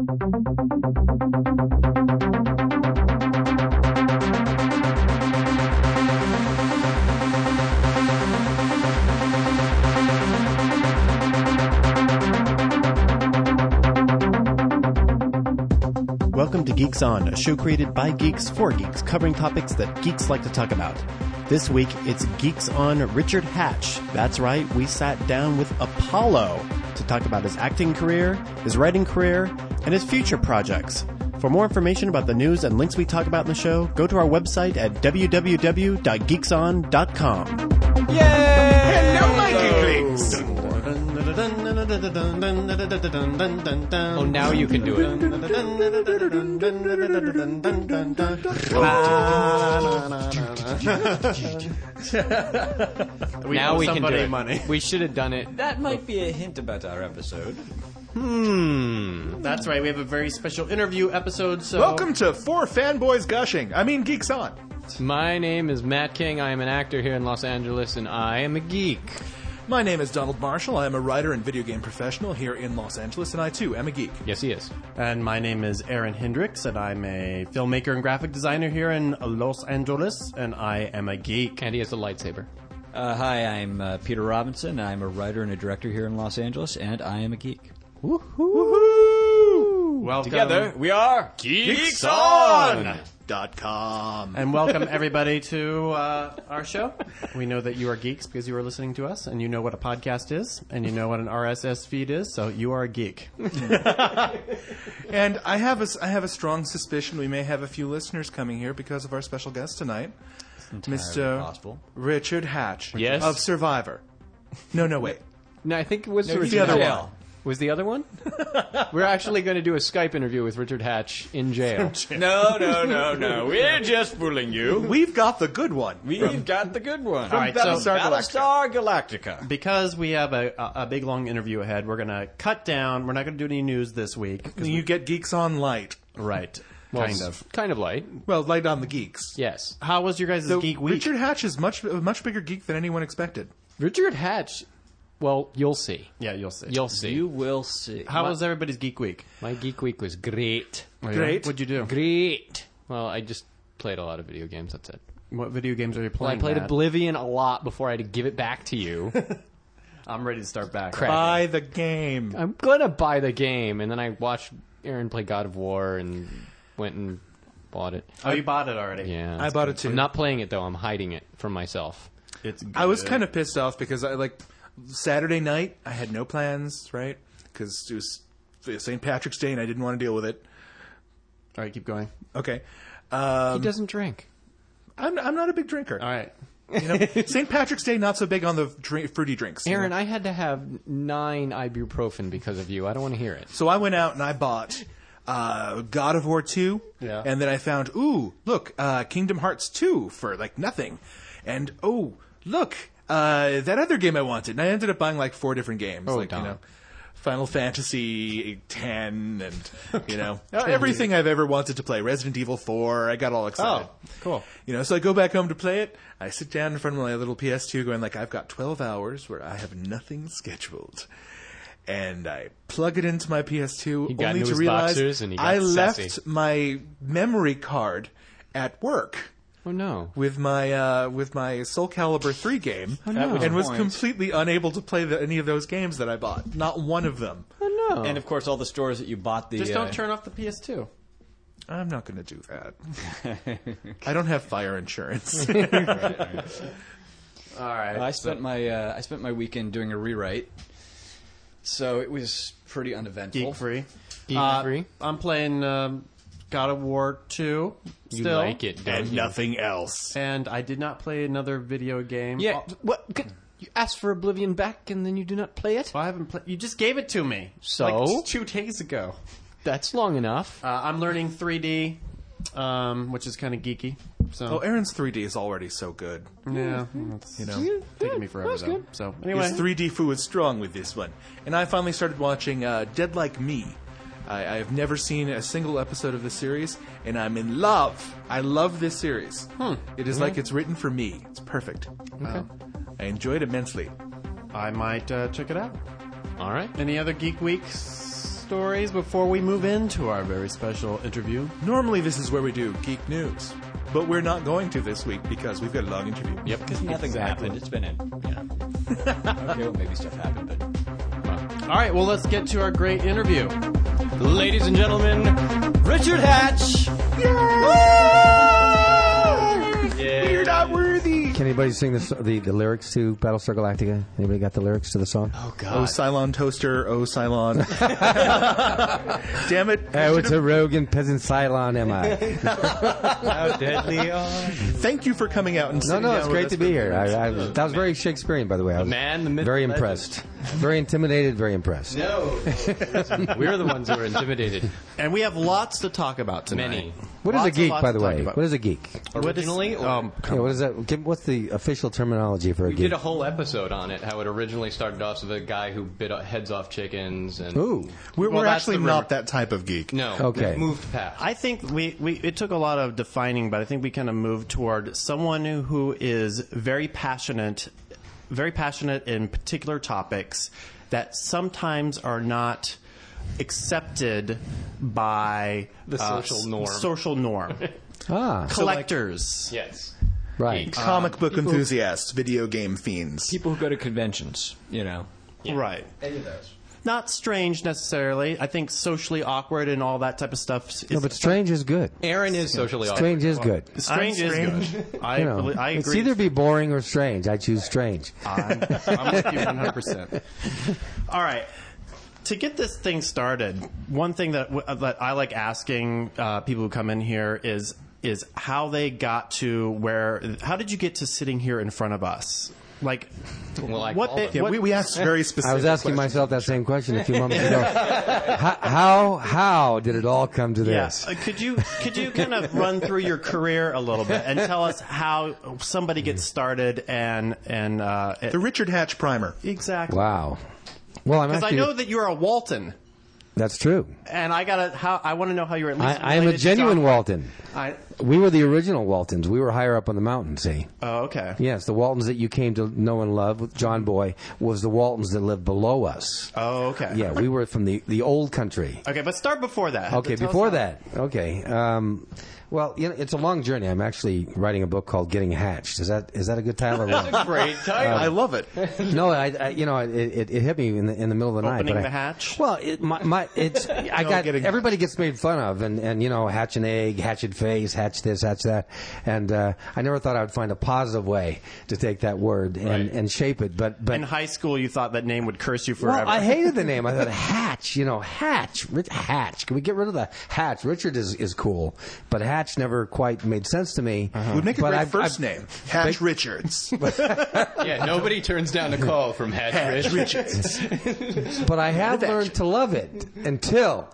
Welcome to Geeks On, a show created by geeks for geeks, covering topics that geeks like to talk about. This week, it's Geeks On Richard Hatch. That's right, we sat down with Apollo to talk about his acting career, his writing career, and his future projects. For more information about the news and links we talk about in the show, go to our website at www.geekson.com. Yay! Hello, my geeklings! Oh, now you can do it. Now we can do it. Money. We should have done it. That might be a hint about our episode. That's right. We have a very special interview episode. So welcome to Four Fanboys Gushing. Geeks On. My name is Matt King. I am an actor here in Los Angeles, and I am a geek. My name is Donald Marshall. I am a writer and video game professional here in Los Angeles, and I, too, am a geek. Yes, he is. And my name is Aaron Hendricks, and I'm a filmmaker and graphic designer here in Los Angeles, and I am a geek. And he has a lightsaber. Hi, I'm Peter Robinson. I'm a writer and a director here in Los Angeles, and I am a geek. Woohoo! Woohoo! Welcome. Together, we are GeeksOn.com. And welcome everybody to our show. We know that you are geeks because you are listening to us, and you know what a podcast is, and you know what an RSS feed is, so you are a geek. And I have a strong suspicion we may have a few listeners coming here because of our special guest tonight, Mr. Possible. Richard Hatch Yes. of Survivor. No, wait. No, I think it was the other one. Was the other one? We're actually going to do a Skype interview with Richard Hatch in jail. No. We're just fooling you. We've got the good one. We've got the good one. All right, Battlestar Galactica. Because we have a big, long interview ahead, we're going to cut down. We're not going to do any news this week. You get Geeks On Light. Right. Well, Kind of light. Well, light on the geeks. Yes. How was your guys' geek week? Richard Hatch is a much bigger geek than anyone expected. Richard Hatch, well, you'll see. Yeah, you'll see. You'll see. You will see. How was everybody's geek week? My geek week was great. Great. What'd you do? Great. Well, I just played a lot of video games, that's it. What video games are you Well, playing? I played Matt? Oblivion a lot before I had to give it back to you. I'm ready to start back. Crap. Buy the game. I'm going to buy the game, and then I watched Aaron play God of War and went and bought it. Oh, you bought it already? Yeah. I bought it too. I'm not playing it, though. I'm hiding it from myself. It's good. I was kind of pissed off because Saturday night I had no plans, right? Because it was St. Patrick's Day and I didn't want to deal with it. All right, keep going. Okay. He doesn't drink. I'm not a big drinker. All right. St. Patrick's Day, not so big on the fruity drinks. Aaron, I had to have 9 ibuprofen because of you. I don't want to hear it. So I went out and I bought God of War 2. Yeah. And then I found, look, Kingdom Hearts 2 for nothing. And look, that other game I wanted. And I ended up buying 4 different games. Final Fantasy X and, everything I've ever wanted to play. Resident Evil 4. I got all excited. Oh, cool. So I go back home to play it. I sit down in front of my little PS2 going I've got 12 hours where I have nothing scheduled. And I plug it into my PS2 got only into to his realize boxers and he got I sassy. left my memory card at work. Oh, no. With my Soul Calibur 3 game, and was completely unable to play any of those games that I bought. Not one of them. Oh, no. And, of course, all the stores that you bought the... Just don't turn off the PS2. I'm not going to do that. I don't have fire insurance. All right. I spent my weekend doing a rewrite, so it was pretty uneventful. Geek-free. Geek-free? I'm playing God of War 2 You still. like it, don't and you? nothing else. And I did not play another video game. Yeah. What? You asked for Oblivion back and then you do not play it? I haven't played. You just gave it to me. So? 2 days ago. That's long enough. I'm learning 3D, which is kind of geeky. So Aaron's 3D is already so good. yeah, it's, taking me forever that's though. good. So anyway, His 3D foo is strong with this one. And I finally started watching Dead Like Me. I have never seen a single episode of this series, and I'm in love. I love this series. It is like it's written for me. It's perfect. Okay. I enjoyed it immensely. I might check it out. All right. Any other geek weeks? stories before we move into our very special interview? Normally, this is where we do geek news, but we're not going to this week because we've got a long interview. Yep, because nothing's happened. It's been okay, well, maybe stuff happened, but... All right, well, let's get to our great interview. Ladies and gentlemen, Richard Hatch. You're not worthy. Can anybody sing the lyrics to Battlestar Galactica? Anybody got the lyrics to the song? Oh, Oh, God. Cylon Toaster, oh, Cylon. Damn it. Oh, it's a rogue and peasant Cylon, am I? How deadly are... Thank you for coming out and No, sitting no, down it's with great us to for be the here. news. That was very Shakespearean, by the way. I was man, the myth, very the legend. impressed. Very intimidated, very impressed. No. We're the ones who are intimidated. And we have lots to talk about tonight. Many. What is a Lots and geek, lots by to the talk way? about. What is a geek? Originally, Yeah, what is that? What's the official terminology for a we geek? did a whole episode on it, how it originally started off with a guy who bit heads off chickens. And Ooh. We're Well, that's actually the not that type of geek. No. Okay. It moved past. I think it took a lot of defining, but I think we kind of moved toward someone who is very passionate in particular topics that sometimes are not accepted by The social norm. Social norm. Ah, Collectors. Yes. right. Geeks. Comic book enthusiasts, video game fiends. People who go to conventions, you know. Right. Any of those. Not strange necessarily. I think socially awkward and all that type of stuff. Is, No, but strange is good. Aaron is socially awkward. Strange is good. strange I'm is strange. good. I You know, I agree. it's either be boring or strange. I choose strange. I'm with you 100%. All right. To get this thing started, one thing that I like asking people who come in here is how they got to how did you get to sitting here in front of us? Like, Well, I what? called it. Yeah, we asked very specific I was asking questions. myself that same question a few moments ago. How did it all come to Yes. this? Could you kind of run through your career a little bit and tell us how somebody gets started and The Richard Hatch primer. exactly? Wow. Well, I'm Because I actually. know that you're a Walton, That's true. and I want to know how you're at least. I am a related to genuine John- Walton. I, We were the original Waltons. We were higher up on the mountain, see? oh, okay. Yes, the Waltons that you came to know and love with John Boy was the Waltons that lived below us. Oh, okay. Yeah, we were from the old country. Okay, but start before that. Okay, Tell us before how- that. Okay. Well, you know, it's a long journey. I'm actually writing a book called Getting Hatched. Is that a good title or what? Great title. I love it. No, it hit me in the middle of the night. Opening but the hatch? Well, everybody gets made fun of, and you know, hatch an egg, hatchet face, hatch this, hatch that, and I never thought I would find a positive way to take that word and shape it. But In high school, you thought that name would curse you forever. well, I hated the name. I thought Hatch, Hatch. Hatch. Can we get rid of the Hatch? Richard is cool, but Hatch never quite made sense to me. Would make a But great I've- first I've- name. Hatch Richards. Yeah, nobody turns down a call from Hatch Hatch Rich. Richards. But I have learned to love it until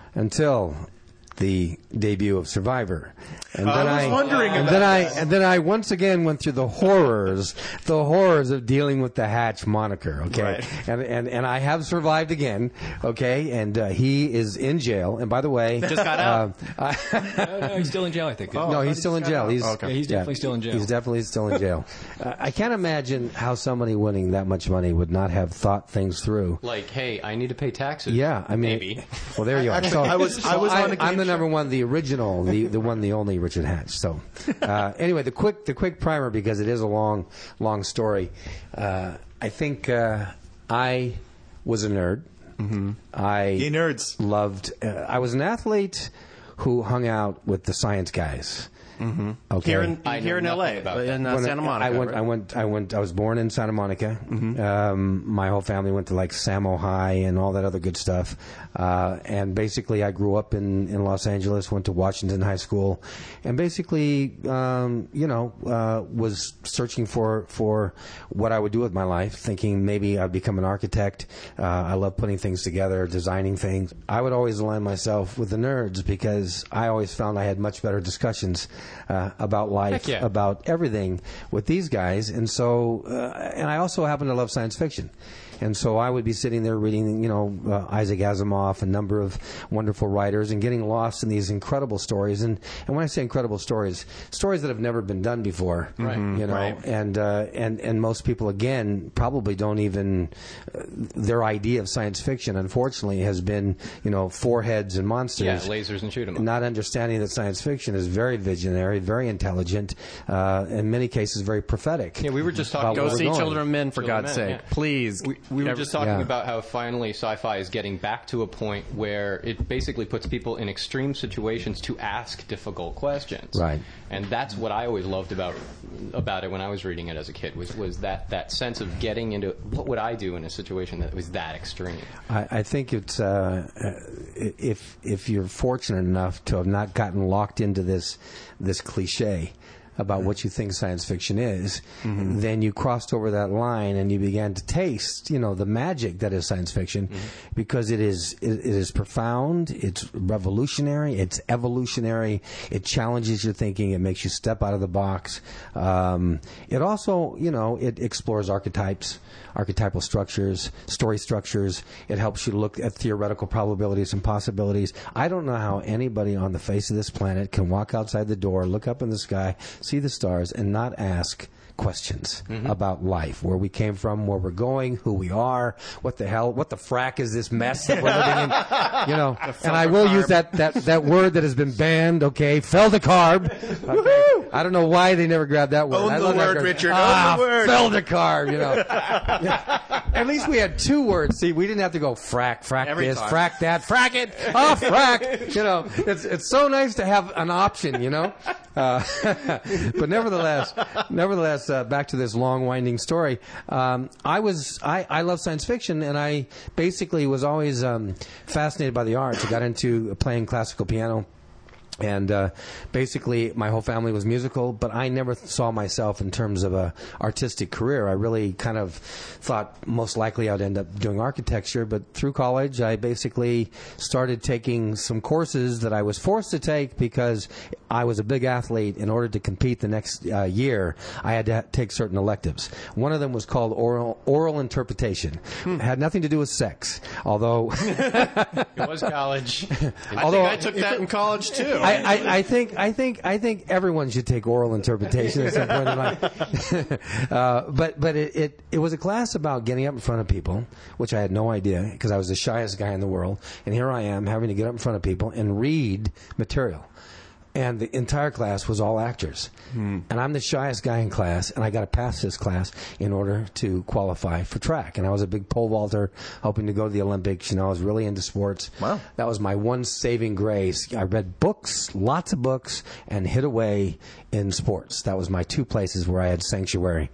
the debut of Survivor. And then I was wondering and about then I once again went through the horrors of dealing with the Hatch moniker. Okay, Right. and I have survived again. Okay, and he is in jail. And by the way, Just got out. No, he's still in jail, I think. no, he's still in jail. He's, Yeah, he's definitely still in jail. He's definitely still in jail. I can't imagine how somebody winning that much money would not have thought things through. Like, hey, I need to pay taxes. Yeah, I mean, Maybe. well, there you are. Actually, So, I was on a game I'm the show. number one, the original, the one, the only Richard Hatch. So, anyway, the quick primer because it is a long story. I think I was a nerd. Mm-hmm. Yay, nerds. Loved. I was an athlete who hung out with the science guys. Mm-hmm. Okay. Here in I know L.A. nothing about in When Santa Monica. I was born in Santa Monica. Mm-hmm. My whole family went to like Samo High and all that other good stuff. And basically, I grew up in Los Angeles. Went to Washington High School, and basically, was searching for what I would do with my life. Thinking maybe I'd become an architect. I love putting things together, designing things. I would always align myself with the nerds because I always found I had much better discussions about life, Heck yeah. about everything with these guys. And so, and I also happen to love science fiction. And so I would be sitting there reading, Isaac Asimov, a number of wonderful writers, and getting lost in these incredible stories. And when I say incredible stories that have never been done before, right? Right. And most people, again, probably don't even their idea of science fiction, unfortunately, has been, four heads and monsters. Yeah, lasers and shoot 'em up. Not understanding that science fiction is very visionary, very intelligent, in many cases very prophetic. Yeah, we were just talking about Go where we're see going. Children of Men, for Children of God's Men, sake. yeah. Please. We were just talking Yeah. about how finally sci-fi is getting back to a point where it basically puts people in extreme situations to ask difficult questions. Right. And that's what I always loved about it when I was reading it as a kid, was that sense of getting into what would I do in a situation that was that extreme. I think it's if you're fortunate enough to have not gotten locked into this cliche about what you think science fiction is, then you crossed over that line and you began to taste, the magic that is science fiction, because it is profound, it's revolutionary, it's evolutionary, it challenges your thinking, it makes you step out of the box. It also, it explores archetypal structures, story structures. It helps you look at theoretical probabilities and possibilities. I don't know how anybody on the face of this planet can walk outside the door, look up in the sky, see the stars, and not ask questions about life, where we came from, where we're going, who we are, what the frack is this mess that we're living in, and I will use that word that has been banned, okay, feldecarb. Okay. I don't know why they never grabbed that word. Own the word, Richard. Own the word. Feldecarb, At least we had two words. See, we didn't have to go frack Every this, time. frack that, frack it, frack. It's so nice to have an option, But nevertheless, back to this long, winding story. I love science fiction, and I basically was always fascinated by the arts. I got into playing classical piano. And basically, my whole family was musical, but I never saw myself in terms of a artistic career. I really kind of thought most likely I'd end up doing architecture, but through college, I basically started taking some courses that I was forced to take because I was a big athlete. In order to compete the next year, I had to take certain electives. One of them was called oral interpretation. It had nothing to do with sex, although It was college. I took that in college, too. I think everyone should take oral interpretation at some point in life. But it was a class about getting up in front of people, which I had no idea because I was the shyest guy in the world, and here I am having to get up in front of people and read material. And the entire class was all actors. And I'm the shyest guy in class, and I got to pass this class in order to qualify for track. And I was a big pole vaulter, hoping to go to the Olympics. I was really into sports. Wow. That was my one saving grace. I read books, lots of books, and hid away in sports. That was my two places where I had sanctuary.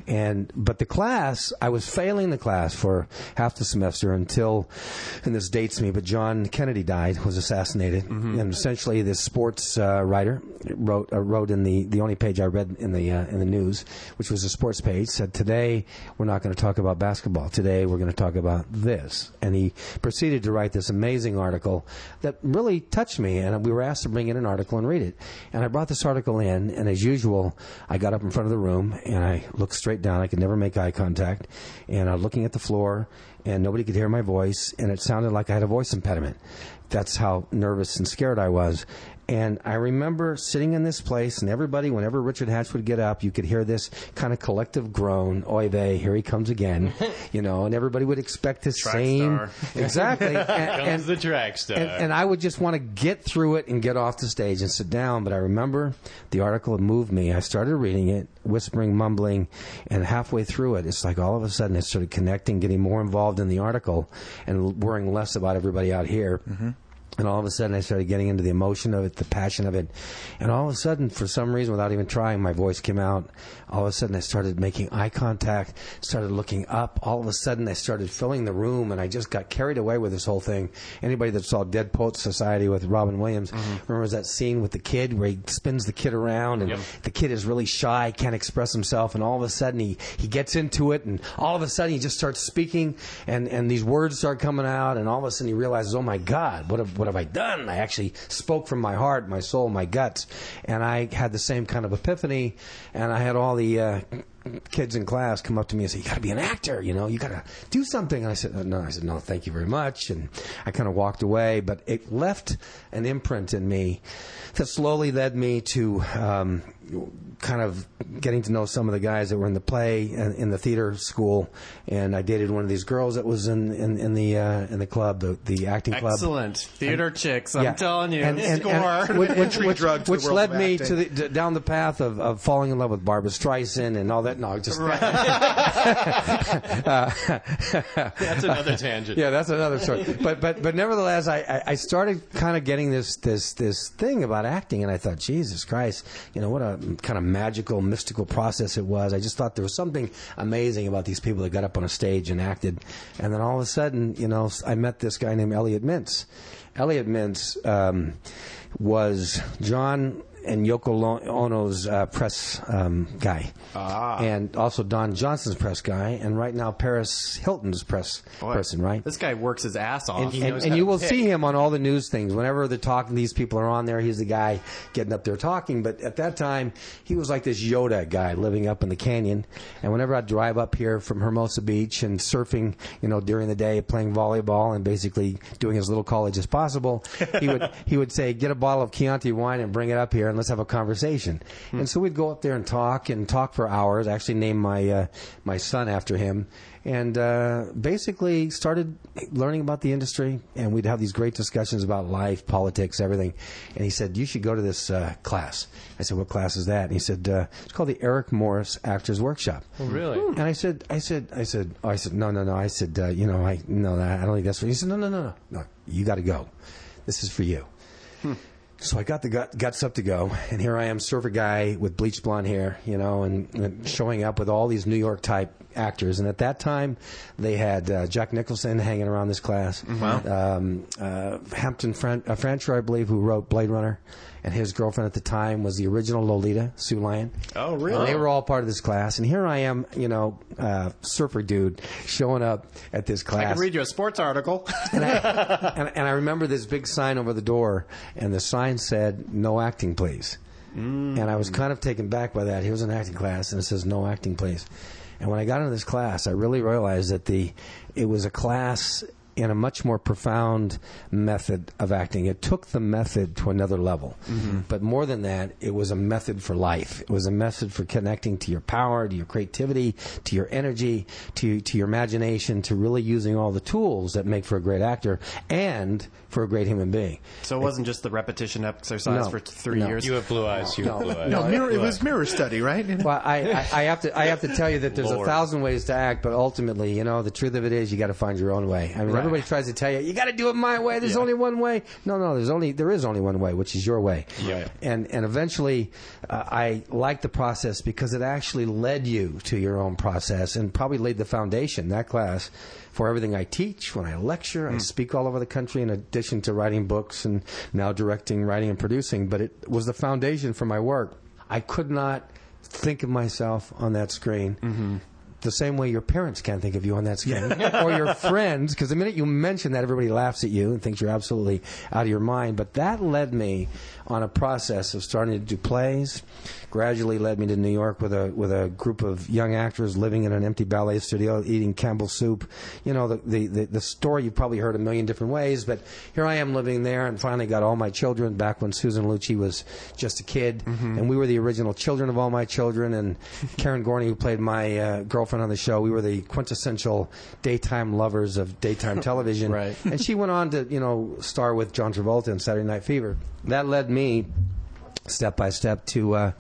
But the class, I was failing the class for half the semester until, and this dates me, but John Kennedy died, was assassinated. And essentially this sports writer wrote in the only page I read in the news, which was a sports page, said, "Today we're not going to talk about basketball. Today we're going to talk about this." And he proceeded to write this amazing article that really touched me. And we were asked to bring in an article and read it. And I brought this article in, and as usual, I got up in front of the room and I looked straight down. I could never make eye contact, and I was looking at the floor, and nobody could hear my voice, and it sounded like I had a voice impediment. That's how nervous and scared I was. And I remember sitting in this place, and everybody, whenever Richard Hatch would get up, you could hear this kind of collective groan, "Oy vey, here he comes again," and everybody would expect the same. star. Exactly. Comes the track star. And I would just want to get through it and get off the stage and sit down. But I remember the article had moved me. I started reading it, whispering, mumbling, and halfway through it, it's like all of a sudden it started connecting, getting more involved in the article, and worrying less about everybody out here. And all of a sudden, I started getting into the emotion of it, the passion of it. And all of a sudden, for some reason, without even trying, my voice came out. All of a sudden, I started making eye contact, started looking up. All of a sudden, I started filling the room, and I just got carried away with this whole thing. Anybody that saw Dead Poets Society with Robin Williams remembers that scene with the kid where he spins the kid around, and the kid is really shy, can't express himself, and all of a sudden, he gets into it, and all of a sudden, he just starts speaking, and these words start coming out, and all of a sudden, he realizes, oh my God, what have I done? I actually spoke from my heart, my soul, my guts. And I had the same kind of epiphany, and I had all the kids in class come up to me and say, "You got to be an actor, you got to do something." And I said, "No." I said, "No, thank you very much." And I kind of walked away, but it left an imprint in me that slowly led me to kind of getting to know some of the guys that were in the play and in the theater school. And I dated one of these girls that was in the club, the acting club. Excellent theater chicks. I'm telling you, which led me to down the path of falling in love with Barbra Streisand and all that. No, just that's another tangent. Yeah, that's another story. But nevertheless, I started kind of getting this thing about acting, and I thought, Jesus Christ, what a kind of magical, mystical process it was. I just thought there was something amazing about these people that got up on a stage and acted. And then all of a sudden, I met this guy named Elliot Mintz. Elliot Mintz was John and Yoko Ono's press guy, and also Don Johnson's press guy, and right now Paris Hilton's press person. Right, this guy works his ass off, and you will see him on all the news things. Whenever they're talking, these people are on there. He's the guy getting up there talking. But at that time, he was like this Yoda guy living up in the canyon. And whenever I'd drive up here from Hermosa Beach and surfing, during the day, playing volleyball and basically doing as little college as possible, he would say, "Get a bottle of Chianti wine and bring it up here, and let's have a conversation." And so we'd go up there and talk for hours. I actually named my son after him, and basically started learning about the industry. And we'd have these great discussions about life, politics, everything. And he said, "You should go to this class." I said, "What class is that?" And he said, "It's called the Eric Morris Actors Workshop." Oh, really? And I said, no. I said, I don't think that's what. He said, no. You got to go. This is for you. So I got the guts up to go, and here I am, surfer guy with bleached blonde hair, and showing up with all these New York type actors. And at that time, they had Jack Nicholson hanging around this class. Wow. Hampton Fancher, I believe, who wrote Blade Runner, and his girlfriend at the time was the original Lolita, Sue Lyon. Oh, really? And they were all part of this class. And here I am, surfer dude, showing up at this class. I can read you a sports article. and I remember this big sign over the door, and the sign said, "No acting, please." And I was kind of taken back by that. Here was an acting class, and it says, "No acting, please." And when I got into this class, I really realized that it was a class in a much more profound method of acting. It took the method to another level. But more than that, it was a method for life. It was a method for connecting to your power, to your creativity, to your energy, to your imagination, to really using all the tools that make for a great actor and for a great human being. So it wasn't just the repetition exercise for 3 years? You have blue eyes. You have blue eyes. No, it was mirror study, right? Well, I have to tell you that there's 1,000 ways to act, but ultimately, the truth of it is you got to find your own way. I mean, everybody tries to tell you got to do it my way. There's only one way. No, there is only one way, which is your way. Yeah. And eventually, I liked the process because it actually led you to your own process and probably laid the foundation, that class, for everything I teach. When I lecture, I speak all over the country in addition to writing books and now directing, writing, and producing. But it was the foundation for my work. I could not think of myself on that screen the same way your parents can't think of you on that screen, or your friends, because the minute you mention that, everybody laughs at you and thinks you're absolutely out of your mind. But that led me on a process of starting to do plays, gradually led me to New York with a group of young actors living in an empty ballet studio, eating Campbell's soup. The story you've probably heard a million different ways, but here I am living there and finally got all my children back when Susan Lucci was just a kid, and we were the original children of all my children, and Karen Gorney, who played my girlfriend on the show, we were the quintessential daytime lovers of daytime television. Right. And she went on to, star with John Travolta in Saturday Night Fever. That led me step by step to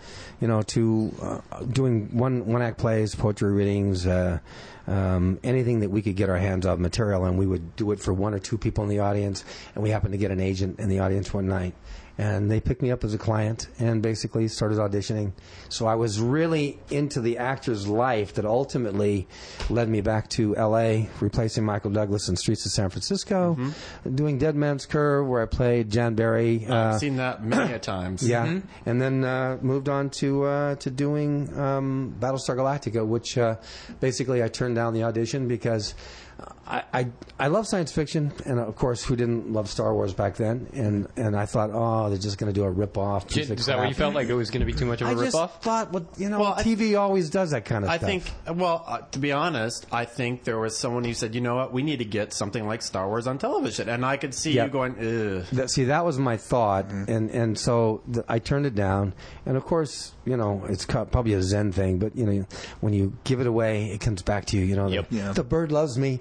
doing one act plays, poetry readings, anything that we could get our hands on material, and we would do it for one or two people in the audience. And we happened to get an agent in the audience one night, and they picked me up as a client and basically started auditioning. So I was really into the actor's life that ultimately led me back to L.A., replacing Michael Douglas in Streets of San Francisco, doing Dead Man's Curve, where I played Jan Barry. I've seen that many a times. Yeah, and then moved on to doing Battlestar Galactica, which basically I turned down the audition because I love science fiction, and of course, who didn't love Star Wars back then? And I thought, oh, they're just going to do a rip-off. Is that what you felt like it was going to be too much of a rip-off? I just thought, TV always does that kind of stuff. I think, to be honest, I think there was someone who said, you know what, we need to get something like Star Wars on television. And I could see you going, ugh. That was my thought, and so I turned it down. And of course, it's probably a Zen thing, but when you give it away, it comes back to you. The bird loves me.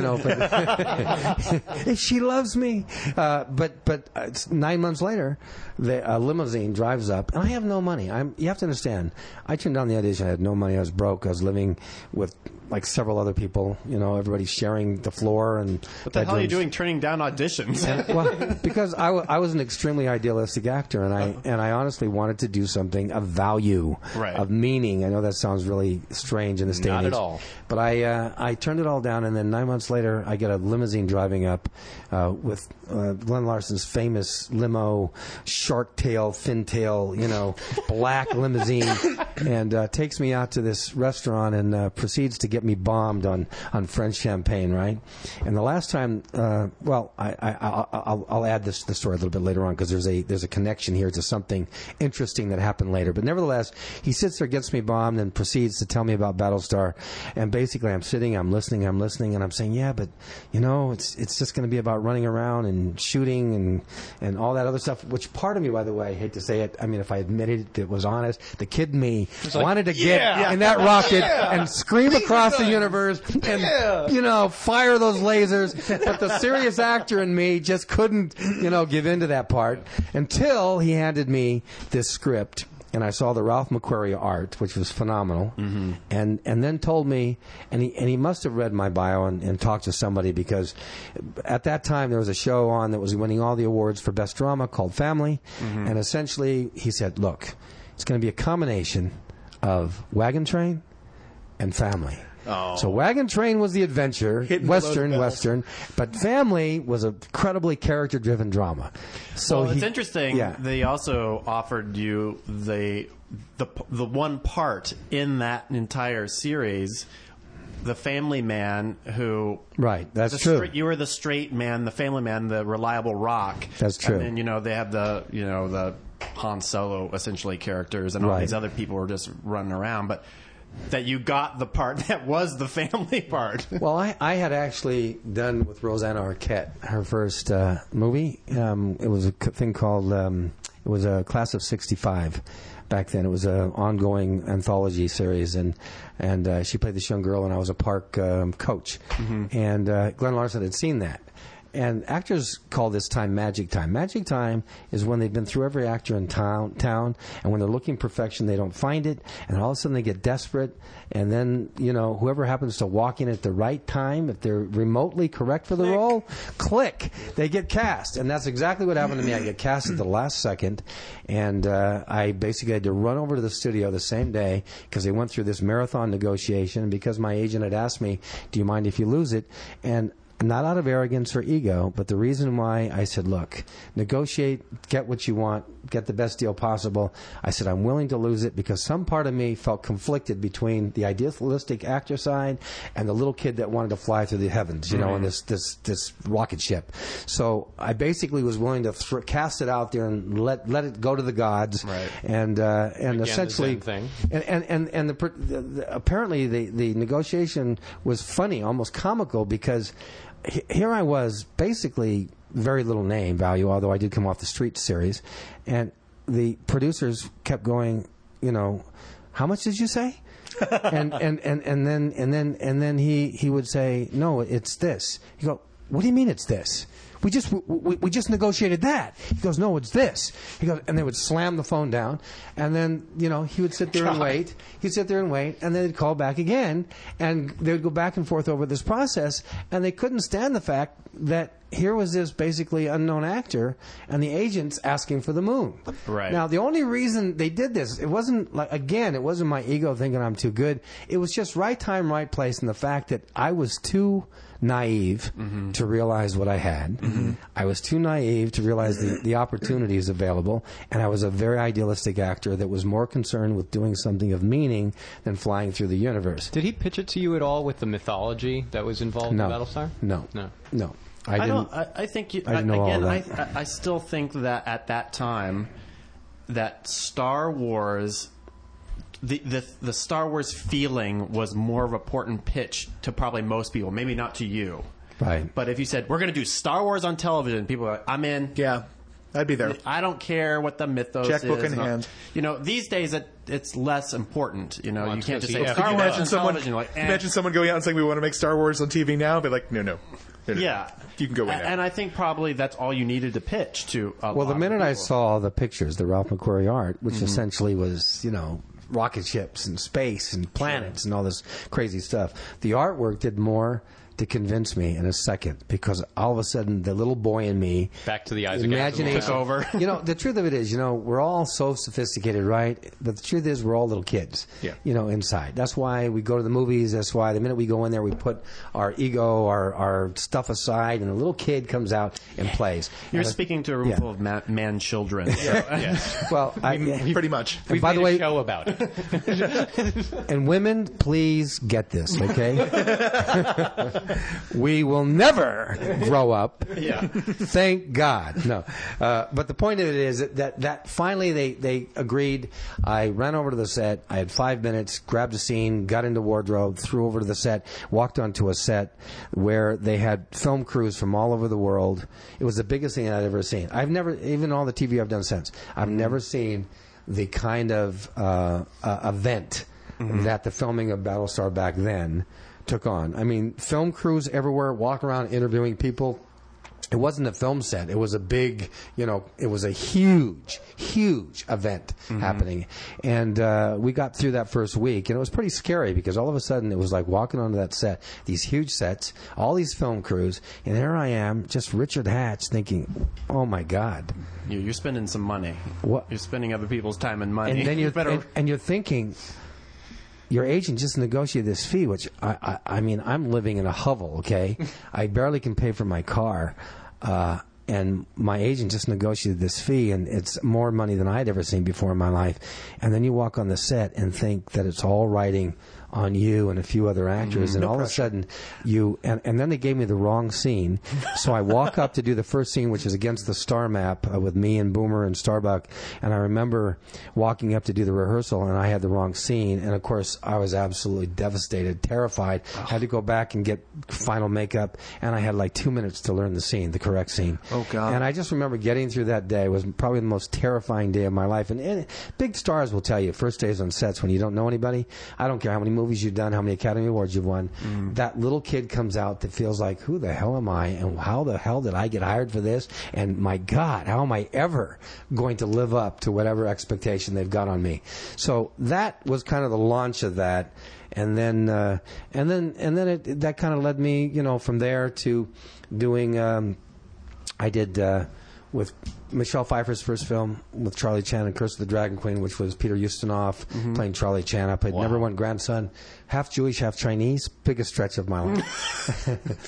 But she loves me. But 9 months later, a limousine drives up, and I have no money. You have to understand, I turned down the audition. I had no money. I was broke. I was living with like several other people. Everybody sharing the floor. And what the hell are you doing turning down auditions? Well, because I was an extremely idealistic actor, and I honestly wanted to do something of value, of meaning. I know that sounds really strange in this day and age. Not at all. But I turned it all down, and then 9 months later, I get a limousine driving up with Glenn Larson's famous limo, shark tail, fin tail, black limousine, and takes me out to this restaurant and proceeds to get me bombed on French champagne, right? And the last time, I'll add the story a little bit later on because there's a connection here to something interesting that happened later. But nevertheless, he sits there, gets me bombed, and proceeds to tell me about Battlestar. And basically, I'm sitting, I'm listening, and I'm saying, yeah, but it's just going to be about running around and shooting and all that other stuff. Which part of me, by the way, I hate to say it, I mean, if I admitted it was honest, the kid in me wanted to get in that rocket and scream across the universe and fire those lasers. But the serious actor in me just couldn't give in to that part until he handed me this script. And I saw the Ralph McQuarrie art, which was phenomenal, and then told me, and he must have read my bio and talked to somebody, because at that time there was a show on that was winning all the awards for best drama called Family, and essentially he said, look, it's going to be a combination of Wagon Train and Family. Oh. So Wagon Train was the adventure, Western, but Family was a incredibly character-driven drama. So it's interesting. Yeah. They also offered you the one part in that entire series, the family man who... Right, that's true. You were the straight man, the family man, the reliable rock. That's true. And then, they have the Han Solo, essentially, characters, and all these other people were just running around. But... that you got the part that was the family part. Well, I had actually done with Rosanna Arquette her first movie. It was a thing called, it was a Class of 65 back then. It was an ongoing anthology series, and she played this young girl, and I was a park coach. And Glenn Larson had seen that. And actors call this time magic time. Magic time is when they've been through every actor in town, and when they're looking perfection, they don't find it, and all of a sudden they get desperate, and then, whoever happens to walk in at the right time, if they're remotely correct for the role, click, they get cast. And that's exactly what happened to me. I get cast at the last second, and I basically had to run over to the studio the same day, because they went through this marathon negotiation, and because my agent had asked me, do you mind if you lose it? And not out of arrogance or ego, but the reason why I said, look, negotiate, get what you want, get the best deal possible. I said, I'm willing to lose it because some part of me felt conflicted between the idealistic actor side and the little kid that wanted to fly through the heavens, in this rocket ship. So I basically was willing to cast it out there and let it go to the gods. Right. And essentially, and apparently the negotiation was funny, almost comical, because here I was, basically very little name value, although I did come off the Street series, and the producers kept going, how much did you say? and then he would say, no, it's this. You go, what do you mean it's this? We just negotiated that. He goes, no, it's this. He goes, and they would slam the phone down, and then he would sit there and wait. He'd sit there and wait, and then they'd call back again, and they would go back and forth over this process, and they couldn't stand the fact that here was this basically unknown actor, and the agent's asking for the moon. Right. Now, the only reason they did this, it wasn't like, again, it wasn't my ego thinking I'm too good. It was just right time, right place, and the fact that I was too naive to realize what I had. I was too naive to realize the opportunities available, and I was a very idealistic actor that was more concerned with doing something of meaning than flying through the universe. Did he pitch it to you at all with the mythology that was involved No. in Battlestar? No. I I didn't. I think you, I didn't know all again. that. I still think that at that time, that Star Wars, the Star Wars feeling was more of an important pitch to probably most people. Maybe not to you, Right. but if you said we're going to do Star Wars on television, people are like, I'm in. Yeah, I'd be there. I don't care what the mythos Checkbook is. in hand. You know, these days it's less important. You know, you can't just say Yeah. Star Could you Wars imagine on someone? television. You're like, Imagine someone going out and saying we want to make Star Wars on TV now. Be like, no. Yeah, You can go in now. And I think probably that's all you needed to pitch to. Well, the minute I saw the pictures, the Ralph McQuarrie art, which essentially was, rocket ships and space and planets and all this crazy stuff, the artwork did more to convince me in a second, because all of a sudden the little boy in me, Back to the Isaac imagination took over. The truth of it is, we're all so sophisticated, right? But the truth is, we're all little kids. Yeah. Inside. That's why we go to the movies. That's why the minute we go in there, we put our ego, our stuff aside, and a little kid comes out and plays. You're And speaking to a room full of man children. well, Pretty much. and by the made way, a show about it. and women, please get this, okay? We will never grow up. Yeah. Thank God. No. But the point of it is that finally they agreed. I ran over to the set. I had 5 minutes, grabbed a scene, got into wardrobe, threw over to the set, walked onto a set where they had film crews from all over the world. It was the biggest thing I'd ever seen. I've never, even all the TV I've done since, I've never seen the kind of event that the filming of Battlestar back then took on. I mean, film crews everywhere, walking around interviewing people. It wasn't a film set. It was a big, it was a huge event happening. And we got through that first week, and it was pretty scary because all of a sudden it was like walking onto that set, these huge sets, all these film crews, and there I am, just Richard Hatch, thinking, oh my God. You're spending some money. What? You're spending other people's time and money. And then better. you're thinking, your agent just negotiated this fee, which I mean, I'm living in a hovel, okay? I barely can pay for my car. And my agent just negotiated this fee, and it's more money than I'd ever seen before in my life. And then you walk on the set and think that it's all riding on you and a few other actors, and all of a sudden and then they gave me the wrong scene. So I walk up to do the first scene, which is against the star map with me and Boomer and Starbuck, and I remember walking up to do the rehearsal, and I had the wrong scene, and of course I was absolutely devastated, terrified. Had to go back and get final makeup, and I had like 2 minutes to learn the scene, the correct scene. Oh, God. And I just remember getting through that day was probably the most terrifying day of my life. And big stars will tell you, first days on sets when you don't know anybody, I don't care how many movies you've done, how many Academy Awards you've won, that little kid comes out that feels like, who the hell am I, and how the hell did I get hired for this, and my God, how am I ever going to live up to whatever expectation they've got on me? So that was kind of the launch of that. And then that kind of led me, from there to doing, I did, with Michelle Pfeiffer's first film with Charlie Chan and Curse of the Dragon Queen, which was Peter Ustinov playing Charlie Chan. I played number one grandson, half Jewish, half Chinese. Biggest stretch of my life.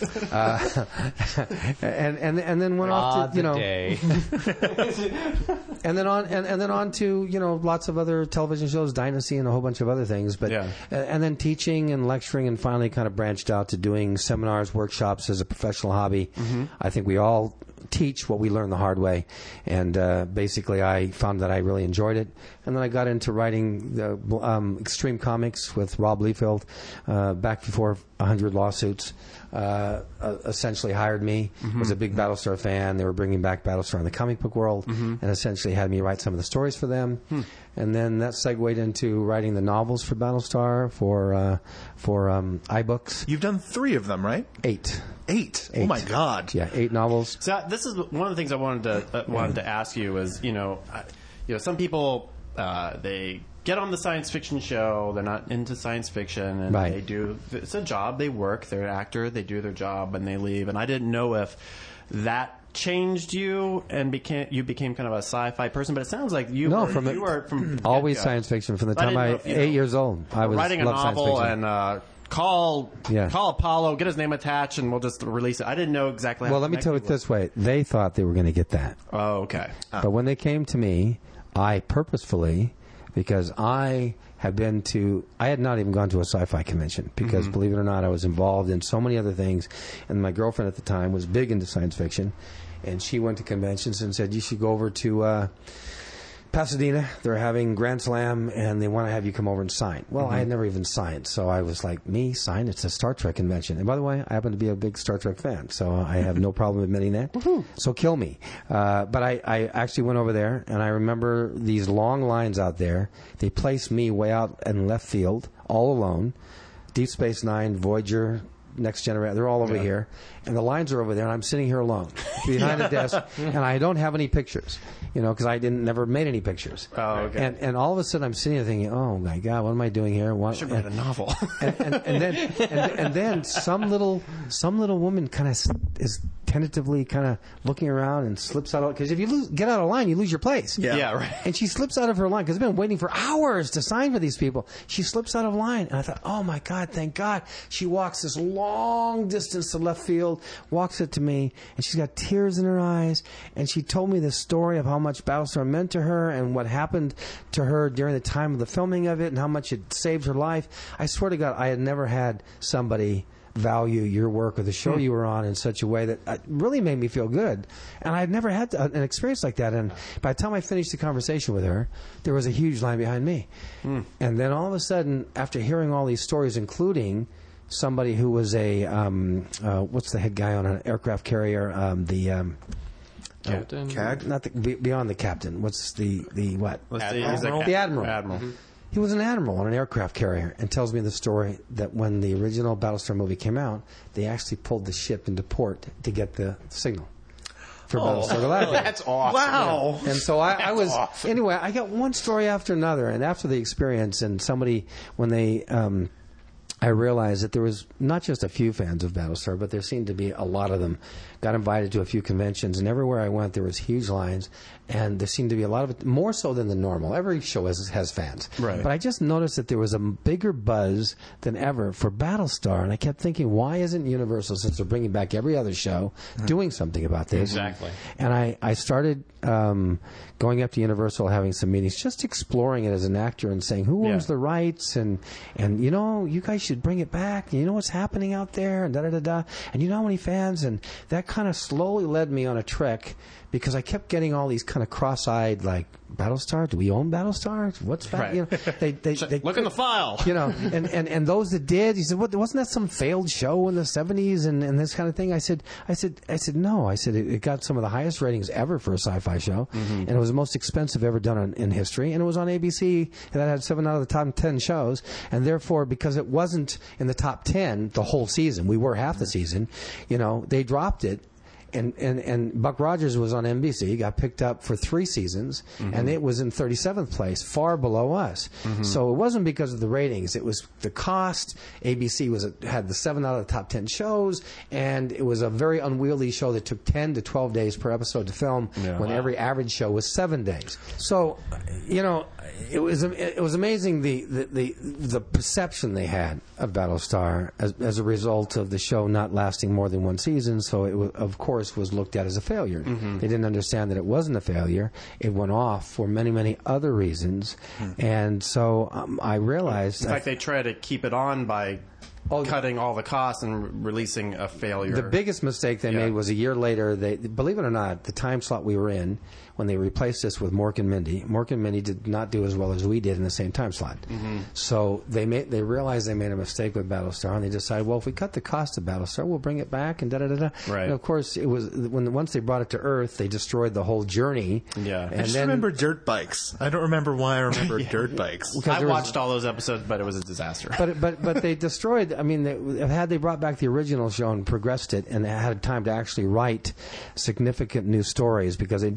And then went off to day. and then on to lots of other television shows, Dynasty, and a whole bunch of other things. But and then teaching and lecturing, and finally kind of branched out to doing seminars, workshops as a professional hobby. I think we all teach what we learn the hard way, and basically I found that I really enjoyed it, and then I got into writing the Extreme Comics with Rob Liefeld back before 100 lawsuits. Essentially hired me, was a big Battlestar fan. They were bringing back Battlestar in the comic book world, and essentially had me write some of the stories for them. And then that segued into writing the novels for Battlestar for iBooks. You've done 3 of them, right? 8. 8. Oh my God. Yeah, 8 novels. So this is one of the things I wanted to ask you is, some people they get on the science fiction show, they're not into science fiction, and Right. it's a job, they work, they're an actor, they do their job, and they leave. And I didn't know if that changed you and became kind of a sci-fi person. But it sounds like you were from always science fiction from the time I was 8 years old. I was writing a novel and call Apollo, get his name attached, and we'll just release it. I didn't know exactly how Well, let me tell you it this way. They thought they were going to get that. Oh, okay. But when they came to me, I purposefully, because I had not even gone to a sci-fi convention because, believe it or not, I was involved in so many other things. And my girlfriend at the time was big into science fiction. And she went to conventions and said, you should go over to Pasadena. They're having Grand Slam, and they want to have you come over and sign. Well, I had never even signed, so I was like, me sign? It's a Star Trek convention. And by the way, I happen to be a big Star Trek fan, so I have no problem admitting that. So kill me. But I actually went over there, and I remember these long lines out there. They placed me way out in left field, all alone. Deep Space Nine, Voyager, Next Generation, they're all over here. And the lines are over there, and I'm sitting here alone behind a desk, and I don't have any pictures, because I never made any pictures. Oh, okay. And all of a sudden, I'm sitting there thinking, "Oh my God, what am I doing here?" I should write a novel. and then some little woman kind of is tentatively kind of looking around and slips out, because if you get out of line, you lose your place. Yeah, right. And she slips out of her line because I've been waiting for hours to sign for these people. She slips out of line, and I thought, "Oh my God, thank God!" She walks this long distance to left field, walks it to me, and she's got tears in her eyes, and she told me the story of how much Battlestar meant to her and what happened to her during the time of the filming of it and how much it saved her life. I swear to God, I had never had somebody value your work or the show you were on in such a way that really made me feel good. And I had never had an experience like that. And by the time I finished the conversation with her, there was a huge line behind me. And then all of a sudden, after hearing all these stories, including somebody who was a what's the head guy on an aircraft carrier? Captain? Beyond the captain. What's the what? Admiral. The admiral. He was an admiral on an aircraft carrier, and tells me the story that when the original Battlestar movie came out, they actually pulled the ship into port to get the signal for Battlestar Galactica. That's awesome. Wow. And so I was anyway. I got one story after another, and after the experience, and somebody when they. I realized that there was not just a few fans of Battlestar, but there seemed to be a lot of them. Got invited to a few conventions, and everywhere I went, there was huge lines, and there seemed to be a lot of it, more so than the normal. Every show has fans. Right. But I just noticed that there was a bigger buzz than ever for Battlestar, and I kept thinking, why isn't Universal, since they're bringing back every other show, doing something about this? Exactly. And I started going up to Universal, having some meetings, just exploring it as an actor and saying, who owns the rights? And you guys should bring it back. You know what's happening out there? And da-da-da-da. And you know how many fans? And that kind of slowly led me on a trek, because I kept getting all these kind of cross-eyed, like, Battlestar? Do we own Battlestar? What's that? Right. They look in the file. And those that did, he said, wasn't that some failed show in the 70s and this kind of thing? I said, no. I said, it got some of the highest ratings ever for a sci-fi show, and it was the most expensive ever done in history, and it was on ABC, and that had 7 out of the top 10 shows, and therefore, because it wasn't in the top 10 the whole season, we were half the season, they dropped it. And Buck Rogers was on NBC. He got picked up for 3 seasons, and it was in 37th place, far below us. So it wasn't because of the ratings. It was the cost. ABC had the 7 out of the top 10 shows, and it was a very unwieldy show that took 10 to 12 days per episode to film, when every average show was 7 days. So, it was amazing the perception they had of Battlestar as a result of the show not lasting more than 1 season. So it was, of course, was looked at as a failure. They didn't understand that it wasn't a failure. It went off for many, many other reasons. And so I realized... In fact, they try to keep it on by cutting all the costs and releasing a failure. The biggest mistake they made was a year later. Believe it or not, the time slot we were in, when they replaced us with Mork and Mindy did not do as well as we did in the same time slot. So they realized they made a mistake with Battlestar, and they decided, well, if we cut the cost of Battlestar, we'll bring it back, and da-da-da-da. Right. And of course, it was once they brought it to Earth, they destroyed the whole journey. Yeah. And I just remember dirt bikes. I don't remember why I remember dirt bikes. I watched all those episodes, but it was a disaster. But they destroyed. I mean, had they brought back the original show and progressed it, and had time to actually write significant new stories, because they didn't have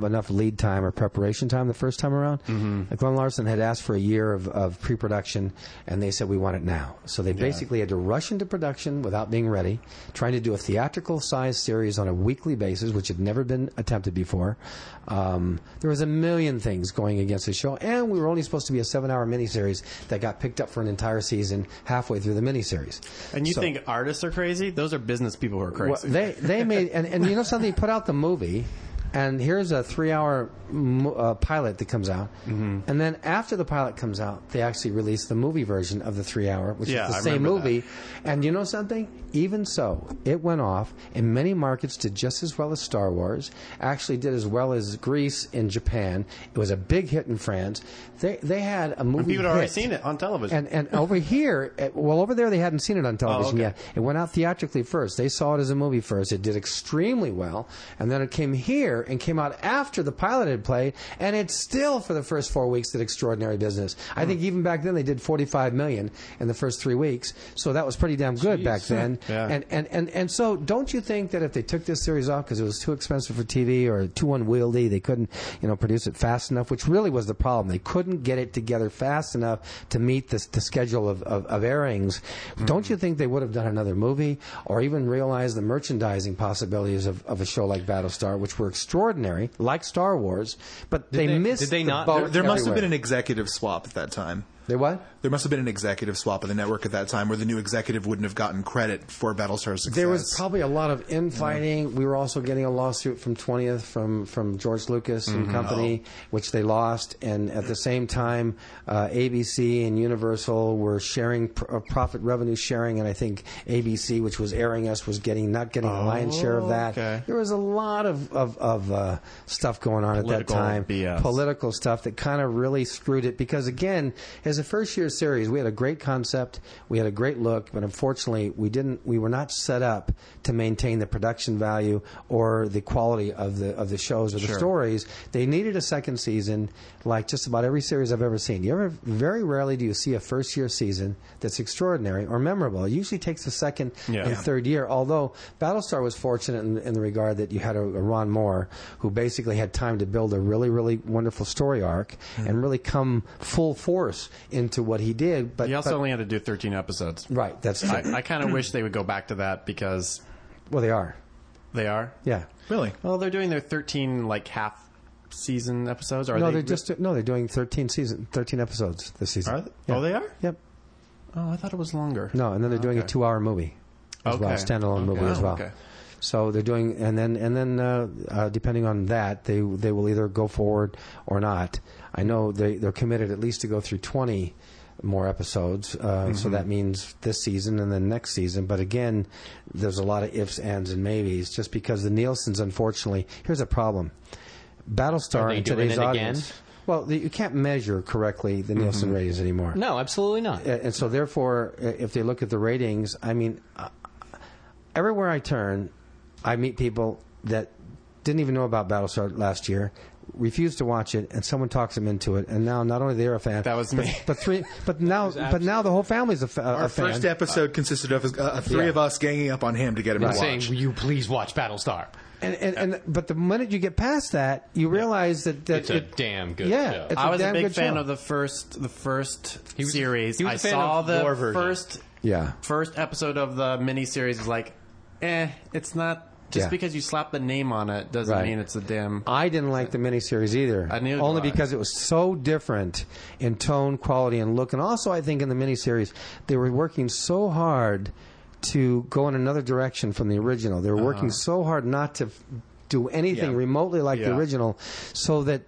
enough lead time or preparation time the first time around. Glenn Larson had asked for a year of pre-production, and they said, we want it now. So they basically had to rush into production without being ready, trying to do a theatrical-sized series on a weekly basis, which had never been attempted before. There was a million things going against the show, and we were only supposed to be a 7-hour miniseries that got picked up for an entire season halfway through the miniseries. And you think artists are crazy? Those are business people who are crazy. Well, they made, and you know something, put out the movie, and here's a 3-hour pilot that comes out, and then after the pilot comes out, they actually release the movie version of the 3-hour, which is the same movie. And you know something? Even so, it went off, and many markets did just as well as Star Wars, actually did as well as Grease in Japan. It was a big hit in France. They had a movie and people had already hit. seen it on television. And over here, over there they hadn't seen it on television yet. It went out theatrically first. They saw it as a movie first. It did extremely well, and then it came here and came out after the pilot had played, and it still, for the first 4 weeks, did extraordinary business. I think even back then they did $45 million in the first 3 weeks, so that was pretty damn good back then. Yeah. And so don't you think that if they took this series off because it was too expensive for TV or too unwieldy, they couldn't produce it fast enough, which really was the problem. They couldn't get it together fast enough to meet the schedule of airings. Don't you think they would have done another movie or even realized the merchandising possibilities of a show like Battlestar, which were extraordinary, like Star Wars, but they missed did they the not- boat There must have everywhere. been an executive swap at that time. They what? There must have been an executive swap of the network at that time where the new executive wouldn't have gotten credit for Battlestar's success. There was probably a lot of infighting. We were also getting a lawsuit from 20th from George Lucas and company, which they lost. And at the same time, ABC and Universal were sharing profit revenue sharing, and I think ABC, which was airing us, was not getting a lion's share of that. Okay. There was a lot of stuff going on Political at that time, BS. political stuff that kind of really screwed it. Because again, as a first-year series, we had a great concept, we had a great look, but unfortunately, we were not set up to maintain the production value or the quality of the shows or the stories. They needed a second season, like just about every series I've ever seen. Very rarely do you see a first-year season that's extraordinary or memorable. It usually takes the second and third year. Although Battlestar was fortunate in the regard that you had a Ron Moore who basically had time to build a really, really wonderful story arc and really come full force into what he did. But he also only had to do 13 episodes. Right, that's true. I kind of wish they would go back to that because Well, they are. they are. Yeah. Really? Well, they're doing their 13 half season episodes. Are No, they? they're doing 13 episodes this season. Are they? Yeah. Oh, they are. Yep. Oh, I thought it was longer. No, and then they're doing a 2-hour movie as well, standalone movie as well. Okay. So they're doing, and then depending on that, they will either go forward or not. I know they're committed at least to go through 20 more episodes. So that means this season and then next season. But again, there's a lot of ifs, ands, and maybes. Just because the Nielsen's, unfortunately, here's a problem. Battlestar in doing today's it audience. again? Well, you can't measure correctly the Nielsen ratings anymore. No, absolutely not. And so, therefore, if they look at the ratings, I mean, everywhere I turn, I meet people that didn't even know about Battlestar last year, refused to watch it, and someone talks them into it, and now not only they're a fan. That was me. But now the whole family's a fan. Our first episode consisted of three of us ganging up on him to get him to Saying, watch. will you please watch Battlestar? But the minute you get past that, you realize that It's a damn good yeah, show. it's I was a damn big good fan show. of the first series. he was I a fan saw of the your version. first episode of the miniseries. Was like, it's not. Just Yeah. because you slap the name on it doesn't Right. mean it's a damn. I didn't like the miniseries either. do Only I. because it was so different in tone, quality, and look. And also, I think in the miniseries, they were working so hard to go in another direction from the original. They were working so hard not to do anything remotely like the original, so that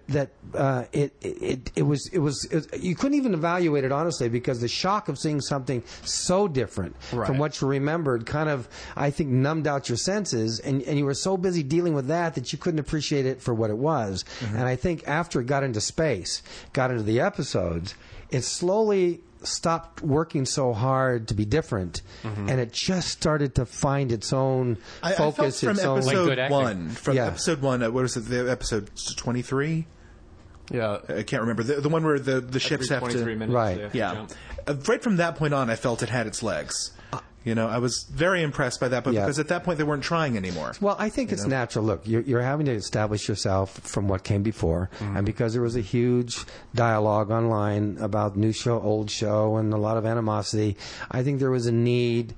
it was you couldn't even evaluate it honestly, because the shock of seeing something so different from what you remembered kind of, I think, numbed out your senses, and you were so busy dealing with that you couldn't appreciate it for what it was. And I think after it got into space, got into the episodes, it slowly stopped working so hard to be different, and it just started to find its own I felt focus. from its own episode good acting. one. From Yeah. episode one, what was it? The episode 23? Yeah. I can't remember. The one where the ships have 23 to. minutes. Right. they have to Yeah. jump. Right from that point on, I felt it had its legs. I was very impressed by that, but because at that point they weren't trying anymore. Well, I think it's natural. Look, you're having to establish yourself from what came before, and because there was a huge dialogue online about new show, old show, and a lot of animosity, I think there was a need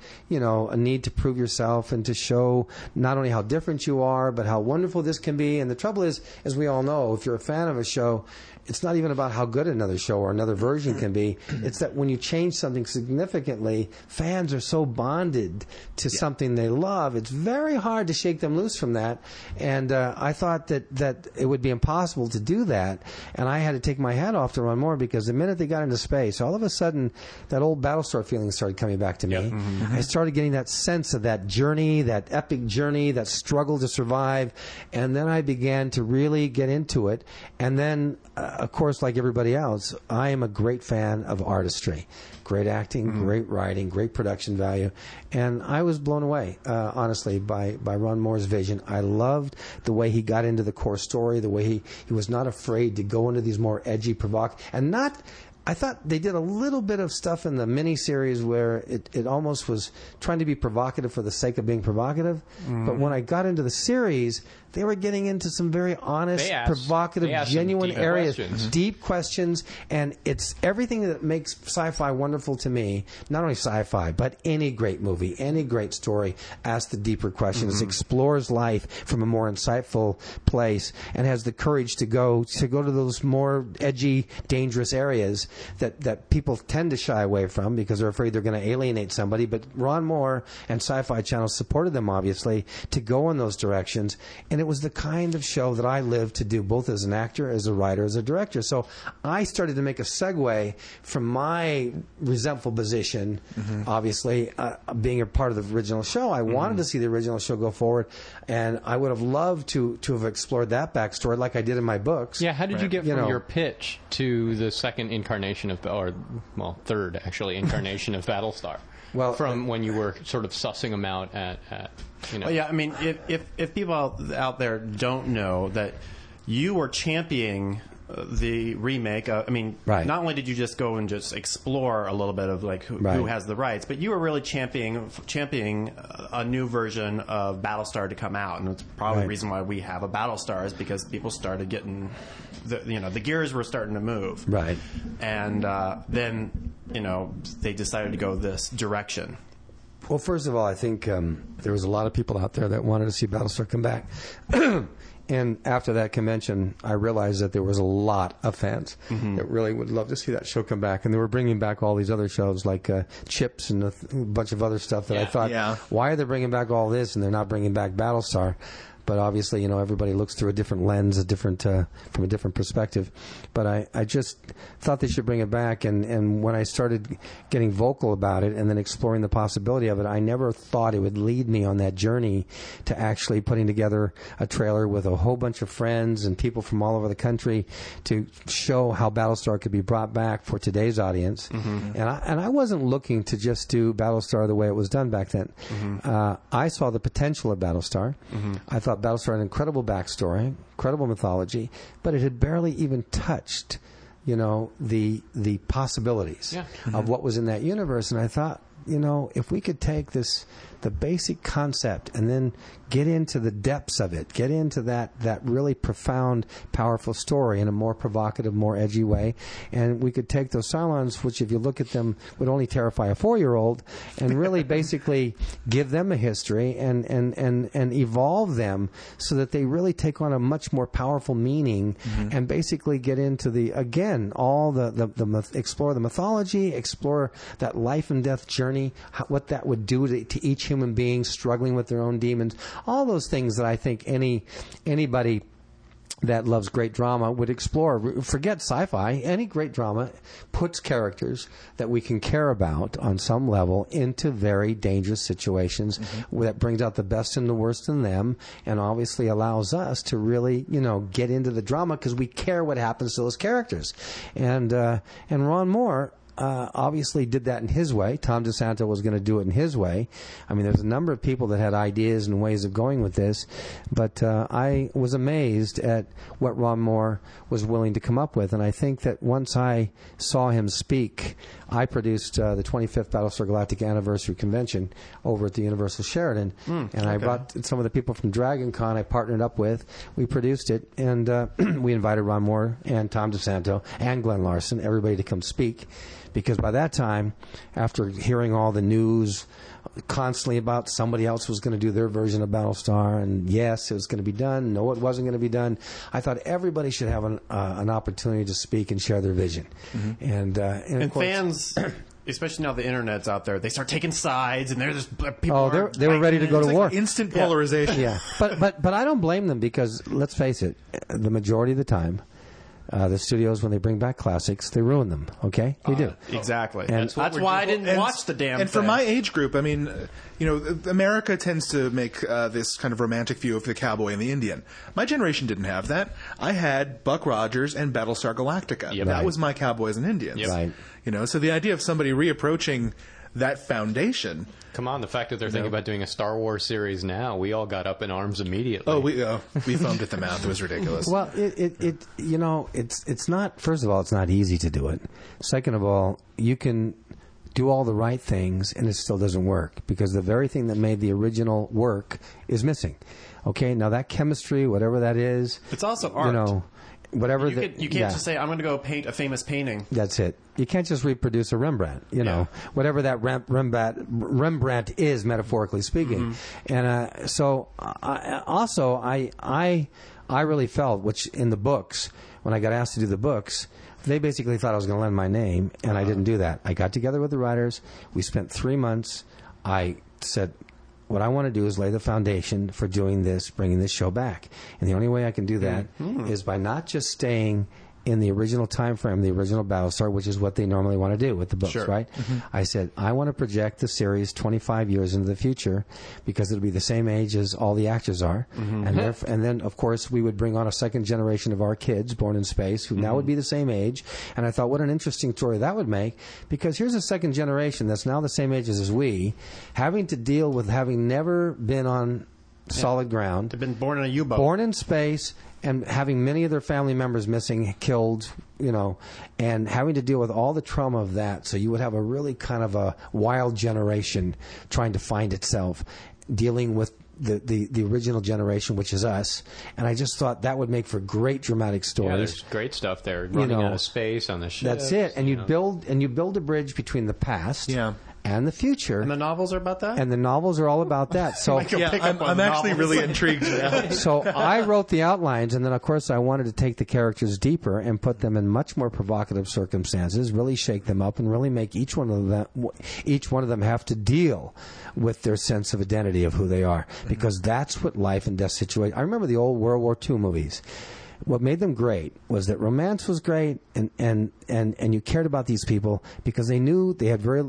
to prove yourself and to show not only how different you are, but how wonderful this can be. And the trouble is, as we all know, if you're a fan of a show, it's not even about how good another show or another version can be. It's that when you change something significantly, fans are so bonded to something they love. It's very hard to shake them loose from that. And I thought that it would be impossible to do that. And I had to take my hat off to Ron Moore, because the minute they got into space, all of a sudden that old Battlestar feeling started coming back to me. I started getting that sense of that journey, that epic journey, that struggle to survive. And then I began to really get into it. And then of course, like everybody else, I am a great fan of artistry. Great acting, great writing, great production value. And I was blown away, honestly, by Ron Moore's vision. I loved the way he got into the core story, the way he was not afraid to go into these more edgy, provocative, and not... I thought they did a little bit of stuff in the miniseries where it almost was trying to be provocative for the sake of being provocative. But when I got into the series, they were getting into some very honest, provocative, genuine areas, deep questions, and it's everything that makes sci-fi wonderful to me. Not only sci-fi, but any great movie, any great story asks the deeper questions, explores life from a more insightful place, and has the courage to go to those more edgy, dangerous areas that people tend to shy away from because they're afraid they're going to alienate somebody. But Ron Moore and Sci-Fi Channel supported them, obviously, to go in those directions. And it was the kind of show that I lived to do, both as an actor, as a writer, as a director. So I started to make a segue from my resentful position, obviously, being a part of the original show. I wanted to see the original show go forward, and I would have loved to have explored that backstory like I did in my books. Yeah, how did you get from your pitch to the second incarnation third, actually, incarnation of Battlestar? Well, from when you were sort of sussing them out at Well, yeah, I mean, if people out there don't know that you were championing the remake, not only did you just go and just explore a little bit of like who has the rights, but you were really championing a new version of Battlestar to come out, and it's probably the reason why we have a Battlestar is because people started getting the gears were starting to move, right? And then they decided to go this direction. Well, first of all, I think there was a lot of people out there that wanted to see Battlestar come back. And after that convention, I realized that there was a lot of fans that really would love to see that show come back. And they were bringing back all these other shows like Chips and a bunch of other stuff that I thought, why are they bringing back all this and they're not bringing back Battlestar? But obviously, everybody looks through a different lens, from a different perspective. But I just thought they should bring it back. And when I started getting vocal about it and then exploring the possibility of it, I never thought it would lead me on that journey to actually putting together a trailer with a whole bunch of friends and people from all over the country to show how Battlestar could be brought back for today's audience. And I wasn't looking to just do Battlestar the way it was done back then. I saw the potential of Battlestar. I thought Battlestar had an incredible backstory, incredible mythology, but it had barely even touched, the possibilities of what was in that universe. And I thought, if we could take the basic concept and then get into the depths of it, get into that really profound, powerful story in a more provocative, more edgy way, and we could take those Cylons, which if you look at them would only terrify a 4-year-old, and really basically give them a history and evolve them so that they really take on a much more powerful meaning, and basically get into explore the mythology, explore that life and death journey, what that would do to each human being struggling with their own demons, all those things that I think anybody that loves great drama would explore. Forget sci-fi. Any great drama puts characters that we can care about on some level into very dangerous situations that brings out the best and the worst in them, and obviously allows us to really, get into the drama because we care what happens to those characters. And Ron Moore, obviously did that in his way. Tom DeSanto was going to do it in his way. I mean, there's a number of people that had ideas and ways of going with this, but I was amazed at what Ron Moore was willing to come up with, and I think that once I saw him speak, I produced the 25th Battlestar Galactica Anniversary Convention over at the Universal Sheraton, and I brought some of the people from Dragon Con I partnered up with. We produced it, and we invited Ron Moore and Tom DeSanto and Glenn Larson, everybody to come speak, because by that time, after hearing all the news constantly about somebody else was going to do their version of Battlestar, and yes, it was going to be done, no, it wasn't going to be done, I thought everybody should have an opportunity to speak and share their vision. And of course, fans, especially now the internet's out there, they start taking sides, and there's people. Oh, they were ready to go to war. Instant polarization. Yeah, but I don't blame them, because let's face it, the majority of the time, the studios, when they bring back classics, they ruin them. Okay, they do. Exactly. And that's why I didn't watch the damn thing. And for my age group, I mean, America tends to make this kind of romantic view of the cowboy and the Indian. My generation didn't have that. I had Buck Rogers and Battlestar Galactica. Yep. That was my cowboys and Indians. Yep. Right. So the idea of somebody reapproaching that foundation. Come on, the fact that they're thinking about doing a Star Wars series now, we all got up in arms immediately. Oh, we foamed at the mouth. It was ridiculous. Well, it's not. First of all, it's not easy to do it. Second of all, you can do all the right things and it still doesn't work, because the very thing that made the original work is missing. Okay, now that chemistry, whatever that is, it's also art. Whatever you can't just say, I'm going to go paint a famous painting. That's it. You can't just reproduce a Rembrandt, whatever that Rembrandt is, metaphorically speaking. And so I really felt, which in the books, when I got asked to do the books, they basically thought I was going to lend my name, and I didn't do that. I got together with the writers. We spent 3 months. I said, what I want to do is lay the foundation for doing this, bringing this show back. And the only way I can do that is by not just staying in the original time frame, the original Battlestar, which is what they normally want to do with the books, right? I said, I want to project the series 25 years into the future, because it'll be the same age as all the actors are. And then, of course, we would bring on a second generation of our kids born in space, who now would be the same age. And I thought, what an interesting story that would make, because here's a second generation that's now the same age as we, having to deal with having never been on solid ground. They've been born in a U-boat. Born in space, and having many of their family members missing, killed, and having to deal with all the trauma of that. So you would have a really kind of a wild generation trying to find itself, dealing with the original generation, which is us. And I just thought that would make for great dramatic stories. Yeah, there's great stuff there. Running out of space on the ship. That's it. And you build a bridge between the past and the future. And the novels are about that? And the novels are all about that. So I'm actually really intrigued now. So I wrote the outlines, and then, of course, I wanted to take the characters deeper and put them in much more provocative circumstances, really shake them up, and really make each one of them have to deal with their sense of identity of who they are, because that's what life and death situation. I remember the old World War II movies. What made them great was that romance was great, and you cared about these people because they knew they had very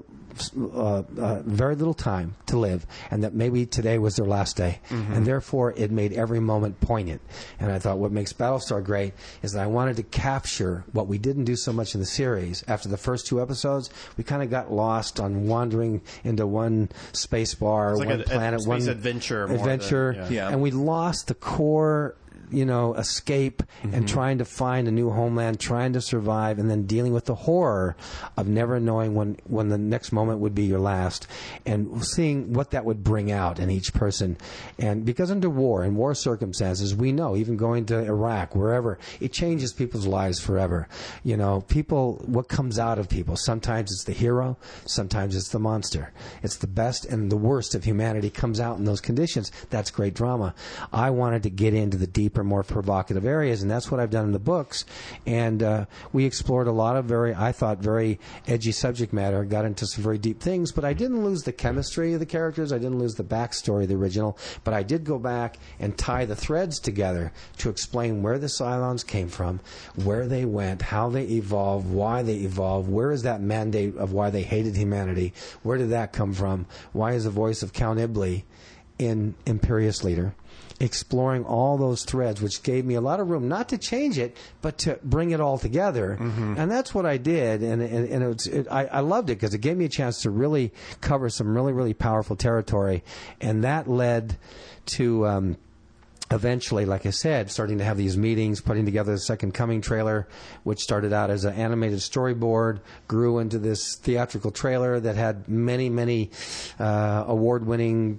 little time to live, and that maybe today was their last day, and therefore it made every moment poignant. And I thought what makes Battlestar great is that I wanted to capture what we didn't do so much in the series. After the first 2 episodes, we kind of got lost on wandering into one space bar, like one planet, space one adventure, and we lost the core escape and trying to find a new homeland, trying to survive, and then dealing with the horror of never knowing when the next moment would be your last, and seeing what that would bring out in each person. And because in war circumstances, we know, even going to Iraq, wherever, it changes people's lives forever. What comes out of people, sometimes it's the hero, sometimes it's the monster. It's the best and the worst of humanity comes out in those conditions. That's great drama. I wanted to get into the deeper, more provocative areas, and that's what I've done in the books. And we explored a lot of very edgy subject matter, got into some very deep things, but I didn't lose the chemistry of the characters. I didn't lose the backstory of the original, but I did go back and tie the threads together to explain where the Cylons came from, where they went, how they evolved, why they evolved, where is that mandate of why they hated humanity, where did that come from, why is the voice of Count Iblis in Imperious Leader. exploring all those threads, which gave me a lot of room not to change it, but to bring it all together. And that's what I did, and I loved it because it gave me a chance to really cover some really, really powerful territory, and that led to eventually, like I said, starting to have these meetings, putting together the Second Coming trailer, which started out as an animated storyboard, grew into this theatrical trailer that had many, many award-winning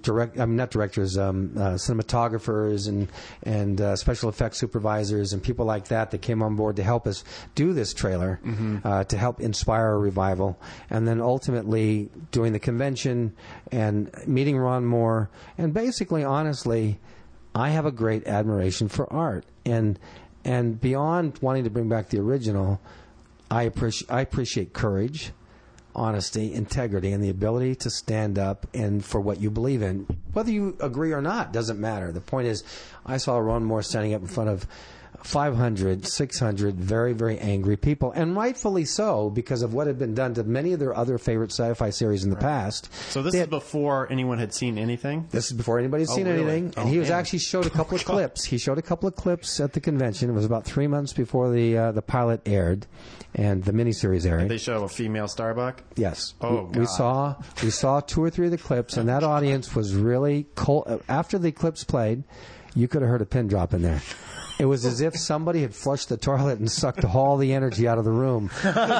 cinematographers and special effects supervisors and people like that came on board to help us do this trailer, to help inspire a revival. And then ultimately doing the convention and meeting Ron Moore, and basically, honestly, I have a great admiration for art, and beyond wanting to bring back the original, I appreciate courage, honesty, integrity, and the ability to stand up and for what you believe in. Whether you agree or not doesn't matter. The point is, I saw Ron Moore standing up in front of 500, 600 very, very angry people, and rightfully so, because of what had been done to many of their other favorite sci-fi series in the past. So this is before anyone had seen anything? This is before anybody had seen anything. And he was actually showed a couple of clips. He showed a couple of clips at the convention. It was about 3 months before the pilot aired and the miniseries aired. Did they show a female Starbuck? Yes. Oh, God. We saw 2 or 3 of the clips, and that audience was really cold. After the clips played, you could have heard a pin drop in there. It was as if somebody had flushed the toilet and sucked all the energy out of the room.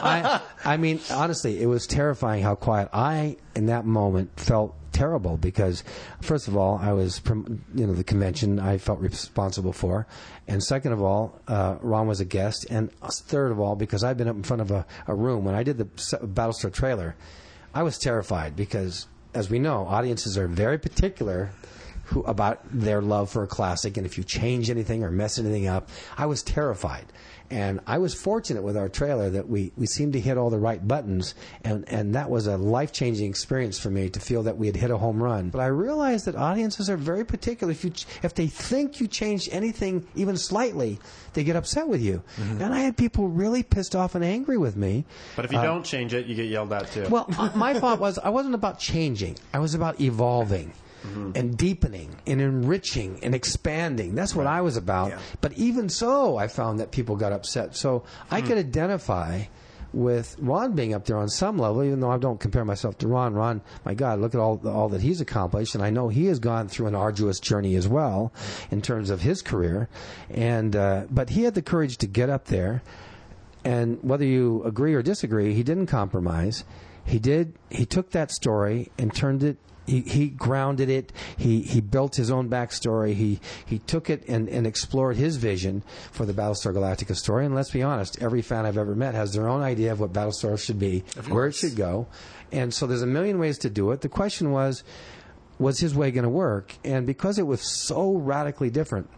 I mean, honestly, it was terrifying how quiet. I, in that moment, felt terrible because, first of all, I was, the convention I felt responsible for. And second of all, Ron was a guest. And third of all, because I'd been up in front of a room. When I did the Battlestar trailer, I was terrified because, as we know, audiences are very particular about their love for a classic, and if you change anything or mess anything up, I was terrified. And I was fortunate with our trailer that we seemed to hit all the right buttons, and that was a life-changing experience for me to feel that we had hit a home run. But I realized that audiences are very particular. If they think you changed anything even slightly, they get upset with you. And I had people really pissed off and angry with me. But if you don't change it, you get yelled at too. Well, my thought was I wasn't about changing. I was about evolving. And deepening and enriching and expanding. That's what I was about. Yeah. But even so, I found that people got upset. So I could identify with Ron being up there on some level, even though I don't compare myself to Ron. Ron, my God, look at all that he's accomplished. And I know he has gone through an arduous journey as well in terms of his career. And but he had the courage to get up there. And whether you agree or disagree, he didn't compromise. He took that story and turned it. He grounded it. He built his own backstory. He took it and explored his vision for the Battlestar Galactica story. And let's be honest, every fan I've ever met has their own idea of what Battlestar should be, where it should go. And so there's a million ways to do it. The question was his way going to work? And because it was so radically different,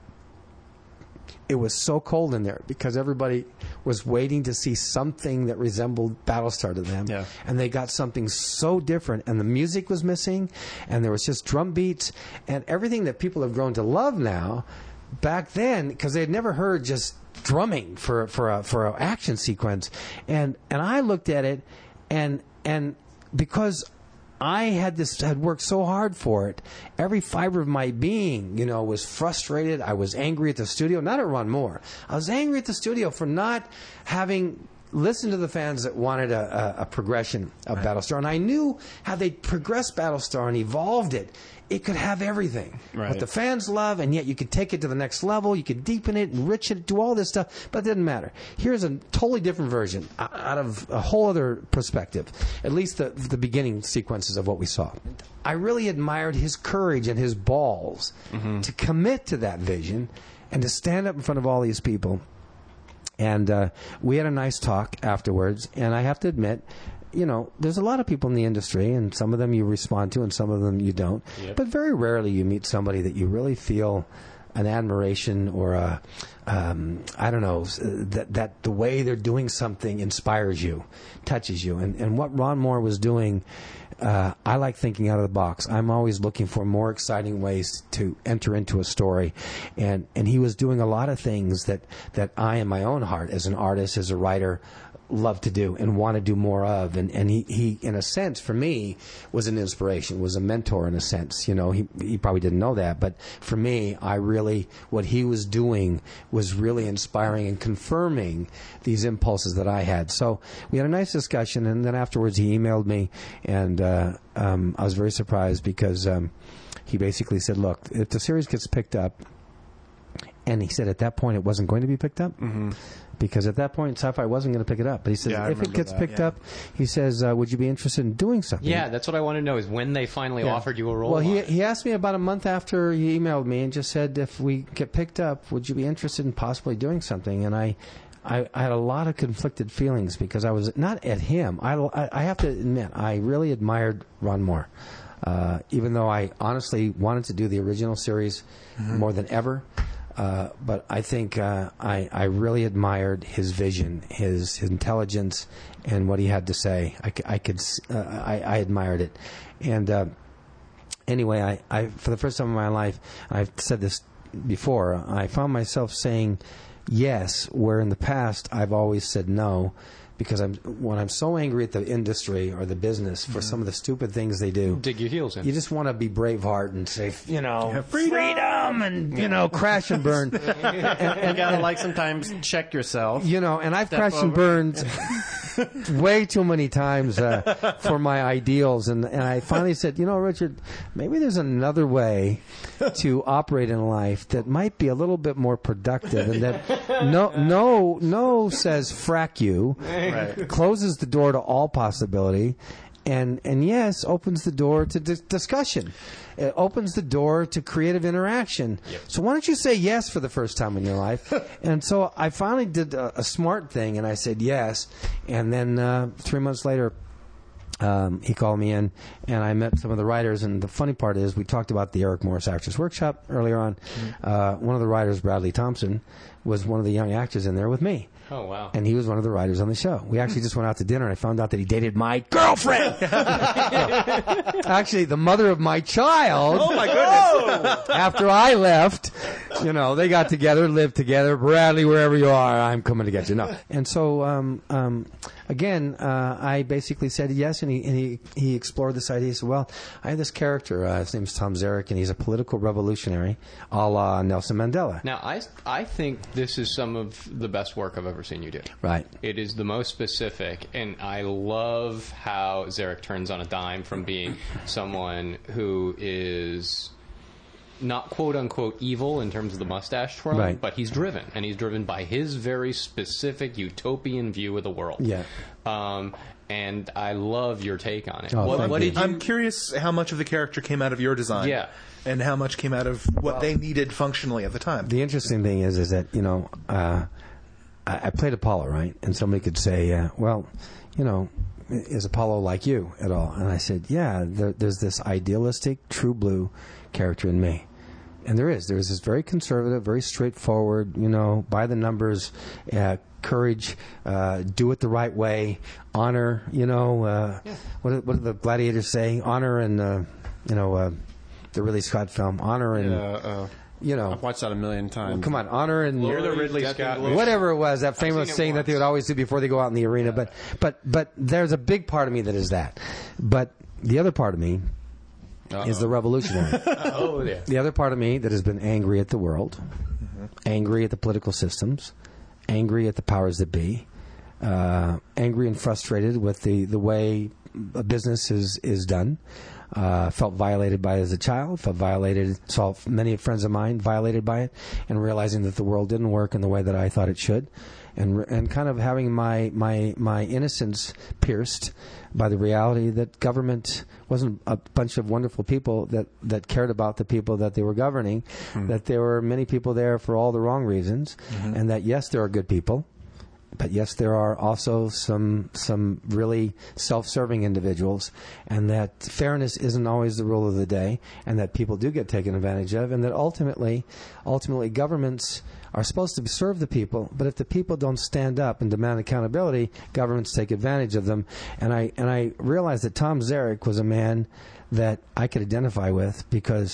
it was so cold in there because everybody was waiting to see something that resembled Battlestar to them. Yeah. And they got something so different. And the music was missing. And there was just drum beats. And everything that people have grown to love now, back then, because they had never heard just drumming for an action sequence. And I looked at it, and because I had worked so hard for it. Every fiber of my being, was frustrated. I was angry at the studio, not at Ron Moore. I was angry at the studio for not having listened to the fans that wanted a progression of Battlestar. And I knew how they progressed Battlestar and evolved it. It could have everything. Right. What the fans love, and yet you could take it to the next level. You could deepen it, enrich it, do all this stuff. But it didn't matter. Here's a totally different version out of a whole other perspective. At least the beginning sequences of what we saw. I really admired his courage and his balls to commit to that vision and to stand up in front of all these people. And we had a nice talk afterwards. And I have to admit, there's a lot of people in the industry, and some of them you respond to and some of them you don't. Yep. But very rarely you meet somebody that you really feel an admiration or that the way they're doing something inspires you, touches you. And what Ron Moore was doing, I like thinking out of the box. I'm always looking for more exciting ways to enter into a story. And he was doing a lot of things that I, in my own heart, as an artist, as a writer, love to do and want to do more of. And he, in a sense, for me, was an inspiration, was a mentor in a sense. You know, he probably didn't know that, but for me, what he was doing was really inspiring and confirming these impulses that I had. So we had a nice discussion, and then afterwards he emailed me, and I was very surprised because he basically said, look, if the series gets picked up, and he said at that point it wasn't going to be picked up, because at that point Sci-Fi wasn't going to pick it up. But he said, if it gets picked up, he says, would you be interested in doing something? Yeah, that's what I want to know, is when they finally offered you a role. Well, he asked me about a month after he emailed me and just said, if we get picked up, would you be interested in possibly doing something? And I had a lot of conflicted feelings because I was not at him. I have to admit, I really admired Ron Moore. Even though I honestly wanted to do the original series more than ever. But I think I really admired his vision, his intelligence, and what he had to say. I admired it. And anyway, I for the first time in my life, I've said this before, I found myself saying yes, where in the past I've always said no. Because when I'm so angry at the industry or the business for some of the stupid things they do, dig your heels in. You just want to be Braveheart and say, freedom, and crash and burn. and gotta sometimes check yourself. And I've crashed and burned way too many times for my ideals, and I finally said, Richard, maybe there's another way to operate in life that might be a little bit more productive, and that no says frack you. Right. Closes the door to all possibility, and yes, opens the door to discussion. It opens the door to creative interaction. Yep. So why don't you say yes for the first time in your life? And so I finally did a smart thing, and I said yes. And then 3 months later, he called me in, and I met some of the writers. And the funny part is, we talked about the Eric Morris Actors Workshop earlier on. One of the writers, Bradley Thompson, was one of the young actors in there with me. Oh, wow. And he was one of the writers on the show. We actually just went out to dinner, and I found out that he dated my girlfriend. Actually, the mother of my child. Oh, my goodness. After I left, they got together, lived together. Bradley, wherever you are, I'm coming to get you. No. And so, again, I basically said yes, and he explored this idea. He said, well, I have this character. His name's Tom Zarek, and he's a political revolutionary a la Nelson Mandela. Now, I think this is some of the best work I've ever seen you do. Right. It is the most specific, and I love how Zarek turns on a dime from being someone who is not quote-unquote evil in terms of the mustache twirling, right, but he's driven, and he's driven by his very specific utopian view of the world. Yeah. And I love your take on it. I'm curious how much of the character came out of your design. Yeah. And how much came out of what they needed functionally at the time. The interesting thing is that, I played Apollo, right? And somebody could say, is Apollo like you at all? And I said, yeah, there's this idealistic, true blue character in me. And there's this very conservative, very straightforward, by the numbers, courage, do it the right way, honor, what do the gladiators say? Honor and, the Ridley Scott film, honor and... I've watched that a million times. Well, come on, honor and you're the Ridley Scott, whatever it was, that famous thing that they would always do before they go out in the arena. Yeah. But there's a big part of me that is that. But the other part of me is the revolutionary. Yeah. The other part of me that has been angry at the world, angry at the political systems, angry at the powers that be, angry and frustrated with the way a business is done. Felt violated by it as a child, saw many friends of mine violated by it, and realizing that the world didn't work in the way that I thought it should, and kind of having my innocence pierced by the reality that government wasn't a bunch of wonderful people that cared about the people that they were governing, that there were many people there for all the wrong reasons, and that yes, there are good people. But yes, there are also some really self-serving individuals, and that fairness isn't always the rule of the day, and that people do get taken advantage of, and that ultimately governments are supposed to serve the people, but if the people don't stand up and demand accountability, governments take advantage of them. And I realized that Tom Zarek was a man that I could identify with because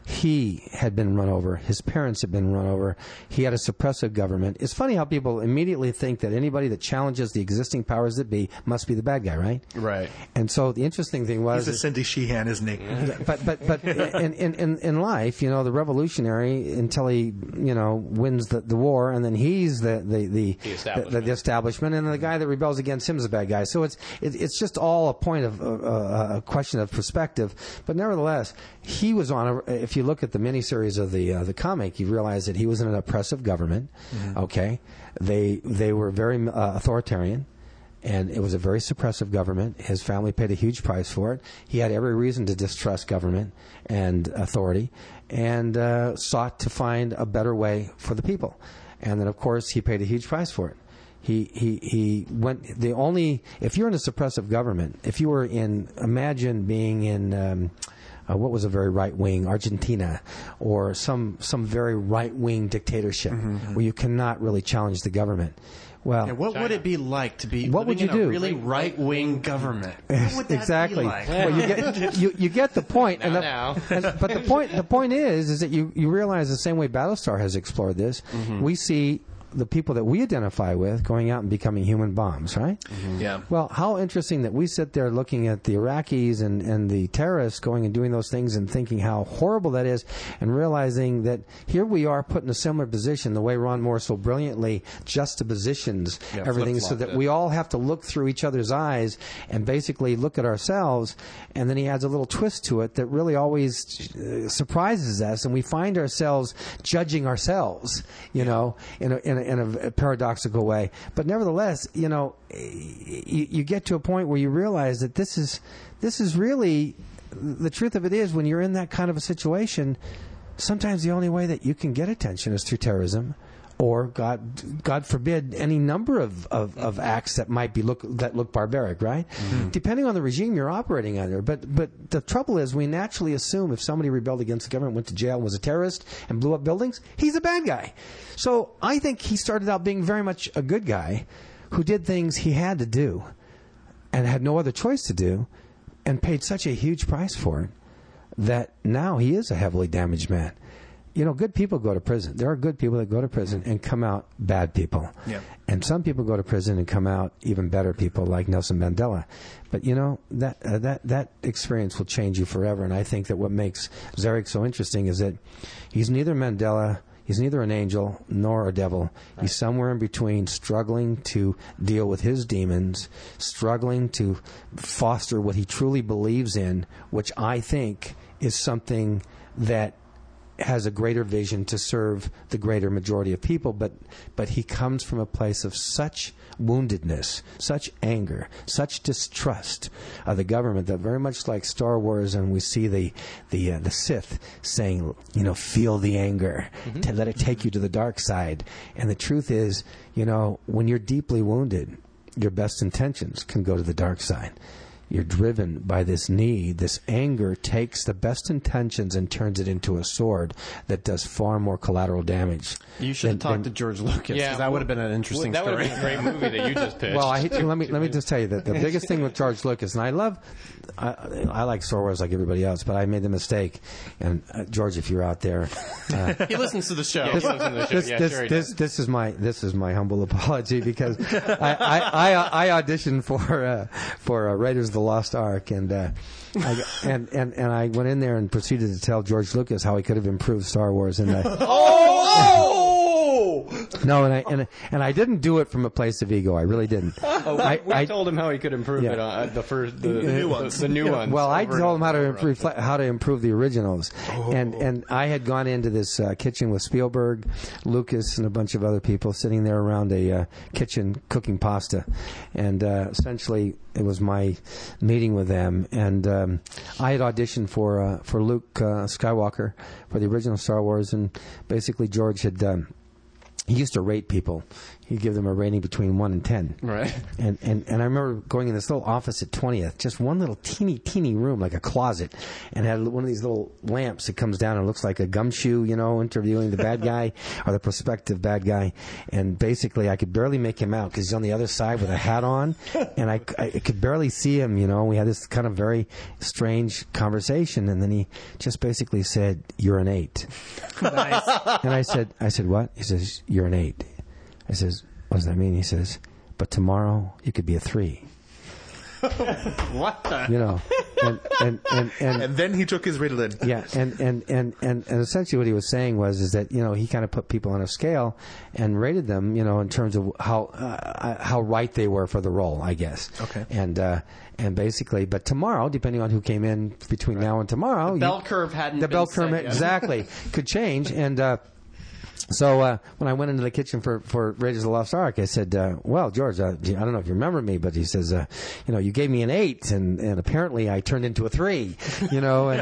He had been run over. His parents had been run over. He had a suppressive government. It's funny how people immediately think that anybody that challenges the existing powers that be must be the bad guy, right? Right. And so the interesting thing was... He's a Cindy Sheehan, isn't he? But in life, the revolutionary, until he, wins the war, and then he's the establishment, and the guy that rebels against him is a bad guy. So it's just all a point of a question of perspective. But nevertheless, he was on if you look at the miniseries of the comic, you realize that he was in an oppressive government. Mm-hmm. Okay, they were very authoritarian. And it was a very suppressive government. His family paid a huge price for it. He had every reason to distrust government and authority, and sought to find a better way for the people. And then, of course, he paid a huge price for it. He went. If you're in a suppressive government, if you were imagine being in. What was a very right-wing Argentina, or some very right-wing dictatorship where you cannot really challenge the government. Well, what would it be like to be what living would you in do? A really right-wing government? What would that exactly. be like? Well, you get the point. But the point is that you realize the same way Battlestar has explored this. Mm-hmm. We see the people that we identify with going out and becoming human bombs, right? Mm-hmm. Yeah. Well, how interesting that we sit there looking at the Iraqis and the terrorists going and doing those things and thinking how horrible that is, and realizing that here we are put in a similar position, the way Ron Moore so brilliantly juxtapositions everything, so that we all have to look through each other's eyes and basically look at ourselves, and then he adds a little twist to it that really always surprises us, and we find ourselves judging ourselves, in a paradoxical way. But nevertheless, you get to a point where you realize that this is really the truth of it is, when you're in that kind of a situation, sometimes the only way that you can get attention is through terrorism, or God forbid, any number of acts that might be look barbaric, right? Mm-hmm. Depending on the regime you're operating under. But the trouble is, we naturally assume if somebody rebelled against the government, went to jail, was a terrorist, and blew up buildings, he's a bad guy. So I think he started out being very much a good guy who did things he had to do and had no other choice to do, and paid such a huge price for it that now he is a heavily damaged man. Good people go to prison. There are good people that go to prison and come out bad people. Yeah. And some people go to prison and come out even better people, like Nelson Mandela. But that experience will change you forever. And I think that what makes Zarek so interesting is that he's neither Mandela, he's neither an angel nor a devil. Right. He's somewhere in between, struggling to deal with his demons, struggling to foster what he truly believes in, which I think is something that has a greater vision to serve the greater majority of people, but he comes from a place of such woundedness, such anger, such distrust of the government, that very much like Star Wars, and we see the Sith saying, feel the anger, to let it take you to the dark side. And the truth is, when you're deeply wounded, your best intentions can go to the dark side. You're driven by this need. This anger takes the best intentions and turns it into a sword that does far more collateral damage. You should have talked to George Lucas. Yeah, that would have been an interesting story. That would have been a great movie that you just pitched. Well, let me just tell you that the biggest thing with George Lucas, and I like Star Wars like everybody else, but I made the mistake. And George, if you're out there, he listens to the show. This is my humble apology, because I auditioned for Raiders of the Lost Ark, and I went in there and proceeded to tell George Lucas how he could have improved Star Wars, and no, and I didn't do it from a place of ego. I really didn't. I told him how he could improve it on the new ones. Well, I told him how to improve the originals, and I had gone into this kitchen with Spielberg, Lucas, and a bunch of other people sitting there around a kitchen cooking pasta, and essentially it was my meeting with them, and I had auditioned for Luke Skywalker for the original Star Wars, and basically George had he used to rate people. He'd give them a rating between 1 and 10. Right. And I remember going in this little office at 20th, just one little teeny room, like a closet, and had one of these little lamps that comes down and looks like a gumshoe, interviewing the bad guy or the prospective bad guy. And basically, I could barely make him out because he's on the other side with a hat on, and I could barely see him, We had this kind of very strange conversation, and then he just basically said, "You're an 8." Nice. And I said, "What?" He says, "You're an 8." I says, "What does that mean?" He says, "But tomorrow you could be a 3." What the? And then he took his Ritalin. Yeah, and essentially what he was saying is that he kind of put people on a scale and rated them in terms of how right they were for the role, I guess. Okay. And basically, but tomorrow, depending on who came in between now and tomorrow, The bell curve curve exactly could change. And so when I went into the kitchen for Raiders of the Lost Ark, I said, "Well, George, I don't know if you remember me, but," he says, "you gave me an 8, and apparently I turned into a 3, and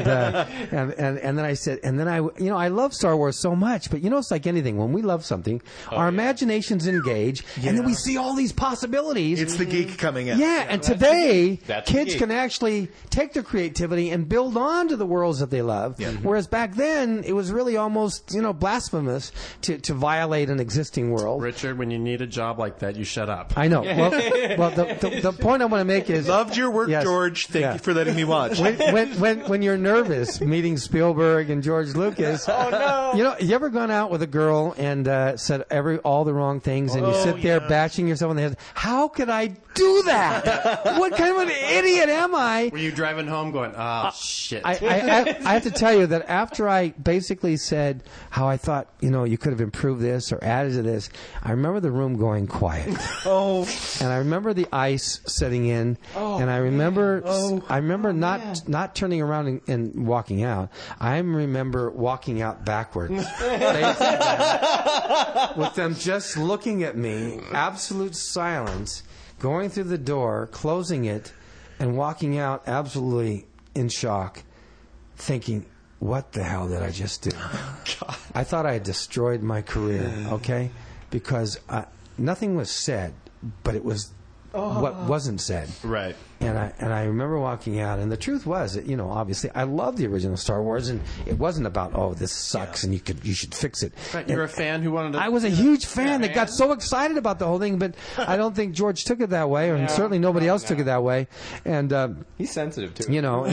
then I said, and then I love Star Wars so much, but it's like anything. When we love something, our imaginations engage, and then we see all these possibilities. It's the geek coming out. Yeah, and today That's kids the geek. can actually take their creativity and build on to the worlds that they love. Yeah. Whereas back then, it was really almost blasphemous to violate an existing world. Richard, when you need a job like that, you shut up. I know. Well, the point I want to make is Loved your work, Yes. George. Thank you for letting me watch. when you're nervous meeting Spielberg and George Lucas. Oh no! You ever gone out with a girl and said all the wrong things, and you sit there bashing yourself in the head? How could I do that? What kind of an idiot am I? Were you driving home going, shit? I have to tell you that after I basically said how I thought, you could have improved this or added to this, I remember the room going quiet. And I remember the ice setting in, and I remember not turning around and walking out. I remember walking out backwards, with them just looking at me, absolute silence, going through the door, closing it, and walking out absolutely in shock, thinking, what the hell did I just do? I thought I had destroyed my career, okay? Because nothing was said, but it was what wasn't said. Right. And I remember walking out, and the truth was that, obviously I loved the original Star Wars, and it wasn't about, this sucks and you should fix it. Right. You're a fan who wanted to... I was a huge fan that got so excited about the whole thing, but I don't think George took it that way, and certainly nobody else took it that way. And He's sensitive too.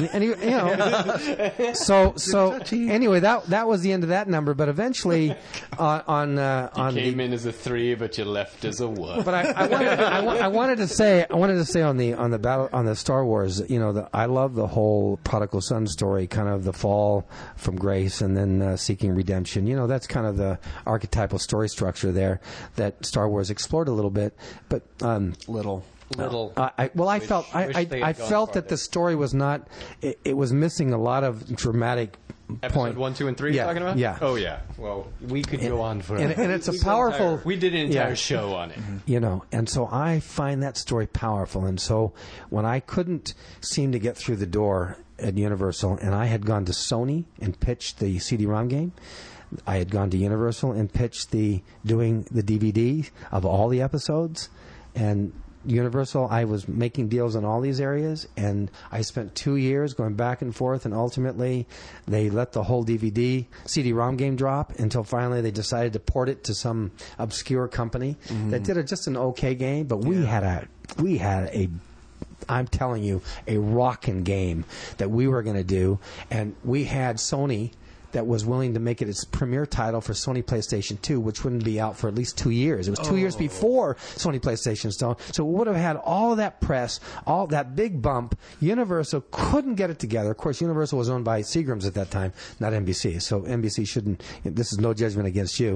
So anyway, that was the end of that number. But eventually, you came in as a 3, but you left as a 1. But I wanted to say on the Star Wars, I love the whole prodigal son story, kind of the fall from grace and then seeking redemption. That's kind of the archetypal story structure there that Star Wars explored a little bit, but Little. I felt that the story was not. It was missing a lot of dramatic. Episode 1, 2, and 3 Yeah, you're talking about? yeah. Oh, yeah. Well, we could go on forever. And it's a powerful... We did an entire Yeah. show on it. And so I find that story powerful. And so when I couldn't seem to get through the door at Universal, and I had gone to Sony and pitched the CD-ROM game, I had gone to Universal and pitched doing the DVD of all the episodes, and Universal, I was making deals in all these areas, and I spent 2 years going back and forth, and ultimately they let the whole DVD CD-ROM game drop until finally they decided to port it to some obscure company that did just an okay game, but we had a I'm telling you, a rockin' game that we were going to do, and we had Sony that was willing to make it its premier title for Sony PlayStation 2, which wouldn't be out for at least 2 years. It was 2 years before Sony PlayStation Stone. So we would have had all of that press, all that big bump. Universal couldn't get it together. Of course, Universal was owned by Seagrams at that time, not NBC. So NBC shouldn't, this is no judgment against you.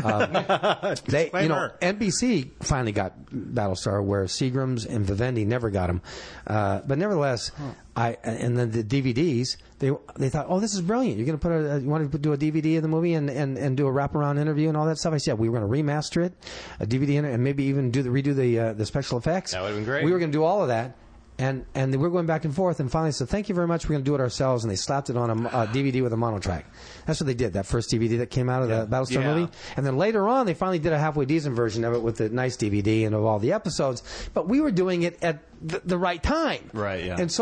NBC finally got Battlestar, where Seagrams and Vivendi never got them. But nevertheless, and then the DVDs, they thought, this is brilliant. You're going to you want to do a DVD of the movie and do a wraparound interview and all that stuff. I said we were going to remaster it, a DVD, and maybe even redo the special effects. That would have been great. We were going to do all of that. And they were going back and forth, and finally said, "Thank you very much. We're going to do it ourselves." And they slapped it on a DVD with a monotrack. That's what they did. That first DVD that came out of the Battlestar movie, and then later on, they finally did a halfway decent version of it with the nice DVD and of all the episodes. But we were doing it at the right time, right? Yeah. And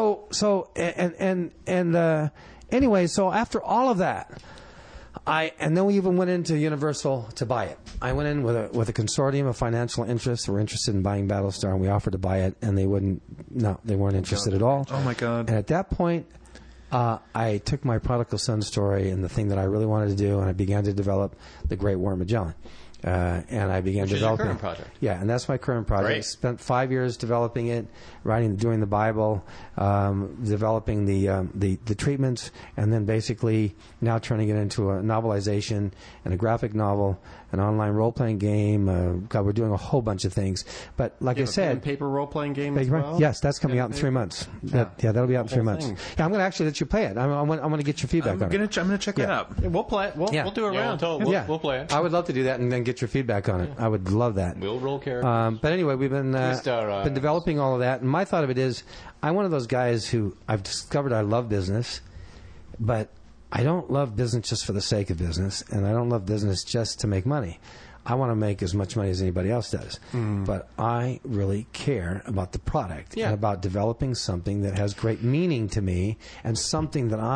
anyway, so after all of that. And then we even went into Universal to buy it. I went in with a consortium of financial interests who were interested in buying Battlestar, and we offered to buy it, and they weren't interested at all. Oh my God! And at that point, I took my prodigal son story and the thing that I really wanted to do, and I began to develop the Great War of Magellan. And I began developing. Your current project. Yeah, and that's my current project. Great. I spent 5 years developing it, doing the Bible, developing the treatments, and then basically now turning it into a novelization and a graphic novel, an online role-playing game. God, we're doing a whole bunch of things. But like I said, pen and paper role-playing game as well? Yes, that's coming out in 3 months. That'll be out in 3 months. thing. Yeah, I'm going to actually let you play it. I'm going to get your feedback on it. I'm going to check that out. We'll play it. We'll do a round. We'll play it. I would love to do that and then get your feedback on it. I would love that. We'll roll characters. But anyway, we've been developing all of that. And my thought of it is, I'm one of those guys who I've discovered I love business, but I don't love business just for the sake of business, and I don't love business just to make money. I want to make as much money as anybody else does. But I really care about the product and about developing something that has great meaning to me and something that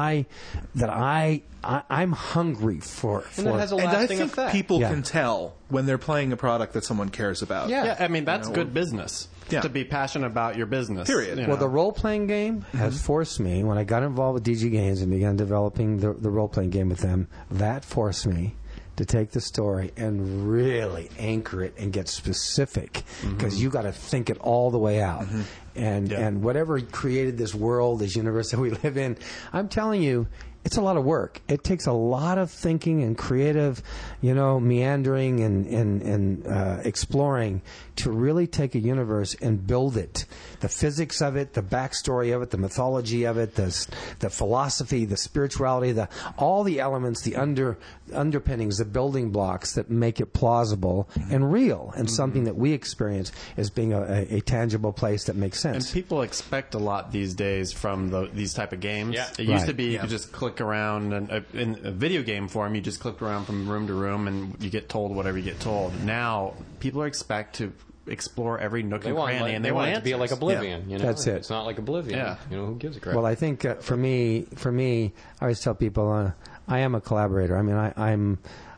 I'm hungry for. And that has a And I lasting think effect. people can tell when they're playing a product that someone cares about. Yeah, I mean, that's good business. Yeah. To be passionate about your business. Period. you Well, know. the role-playing game has forced me, when I got involved with DG Games and began developing the role-playing game with them, that forced me to take the story and really anchor it and get specific, because you got to think it all the way out. And whatever created this world, this universe that we live in, I'm telling you, it's a lot of work. It takes a lot of thinking and creative, meandering and exploring to really take a universe and build it. The physics of it, the backstory of it, the mythology of it, the philosophy, the spirituality, all the elements, the underpinnings, the building blocks that make it plausible and real, and something that we experience as being a tangible place that makes sense. And people expect a lot these days from these type of games. Yeah. It used to be you could just click around, and in a video game form, you just click around from room to room, and you get told whatever you get told. Now, people expect to explore every nook and cranny, and they want it to be like Oblivion. Yeah. That's it. It's not like Oblivion. Yeah. Who gives a crap? Well, I think for me, I always tell people I am a collaborator. I mean,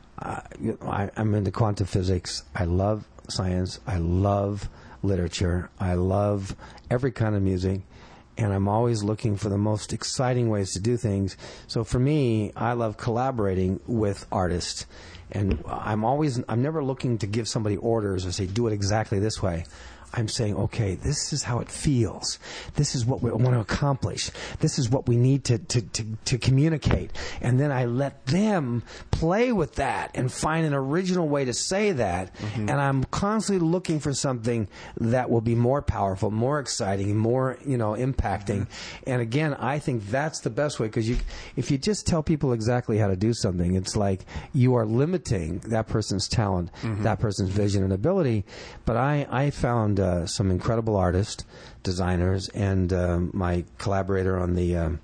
I'm into quantum physics. I love science. I love literature. I love every kind of music. And I'm always looking for the most exciting ways to do things. So for me, I love collaborating with artists. And I'm never looking to give somebody orders or say, do it exactly this way. I'm saying, okay, this is how it feels. This is what we want to accomplish. This is what we need to communicate. And then I let them play with that and find an original way to say that. And I'm constantly looking for something that will be more powerful, more exciting, more, impacting. And again, I think that's the best way, because if you just tell people exactly how to do something, it's like you are limiting that person's talent, that person's vision and ability. But I found some incredible artists, designers, and my collaborator on the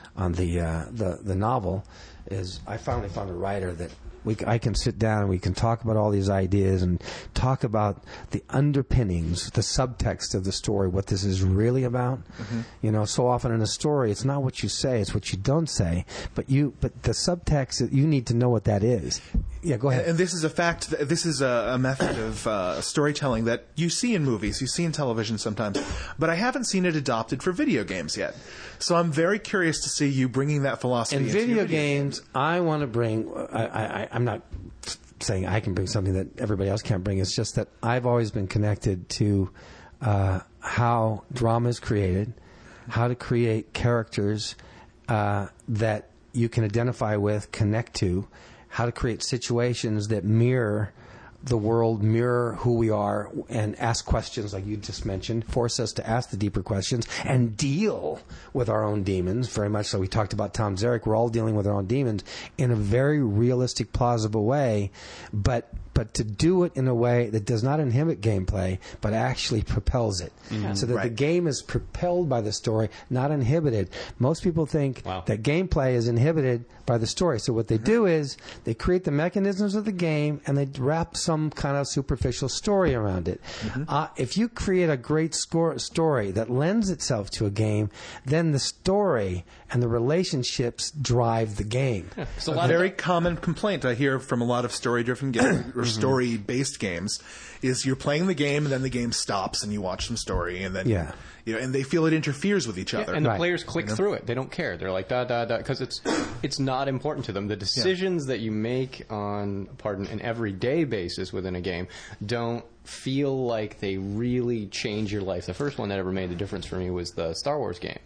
novel is I finally found a writer that I can sit down and we can talk about all these ideas and talk about the underpinnings, the subtext of the story, what this is really about. So often in a story, it's not what you say, it's what you don't say. But the subtext, you need to know what that is. Yeah, go ahead. And this is a fact. This is a method of storytelling that you see in movies, you see in television sometimes, but I haven't seen it adopted for video games yet. So I'm very curious to see you bringing that philosophy in into your video games. I want to bring. I'm not saying I can bring something that everybody else can't bring. It's just that I've always been connected to how drama is created, how to create characters that you can identify with, connect to, how to create situations that mirror the world, mirror who we are, and ask questions like you just mentioned, force us to ask the deeper questions and deal with our own demons, very much so. We talked about Tom Zarek. We're all dealing with our own demons in a very realistic, plausible way, but but to do it in a way that does not inhibit gameplay, but actually propels it. So that the game is propelled by the story, not inhibited. Most people think that gameplay is inhibited by the story. So what they do is they create the mechanisms of the game and they wrap some kind of superficial story around it. If you create a great story that lends itself to a game, then the story and the relationships drive the game. So a very common complaint I hear from a lot of story-driven games or story-based games is you're playing the game and then the game stops and you watch some story and then and they feel it interferes with each other. And the players click through it. They don't care. They're like because it's not important to them. The decisions that you make on an everyday basis within a game don't feel like they really change your life. The first one that ever made the difference for me was the Star Wars game.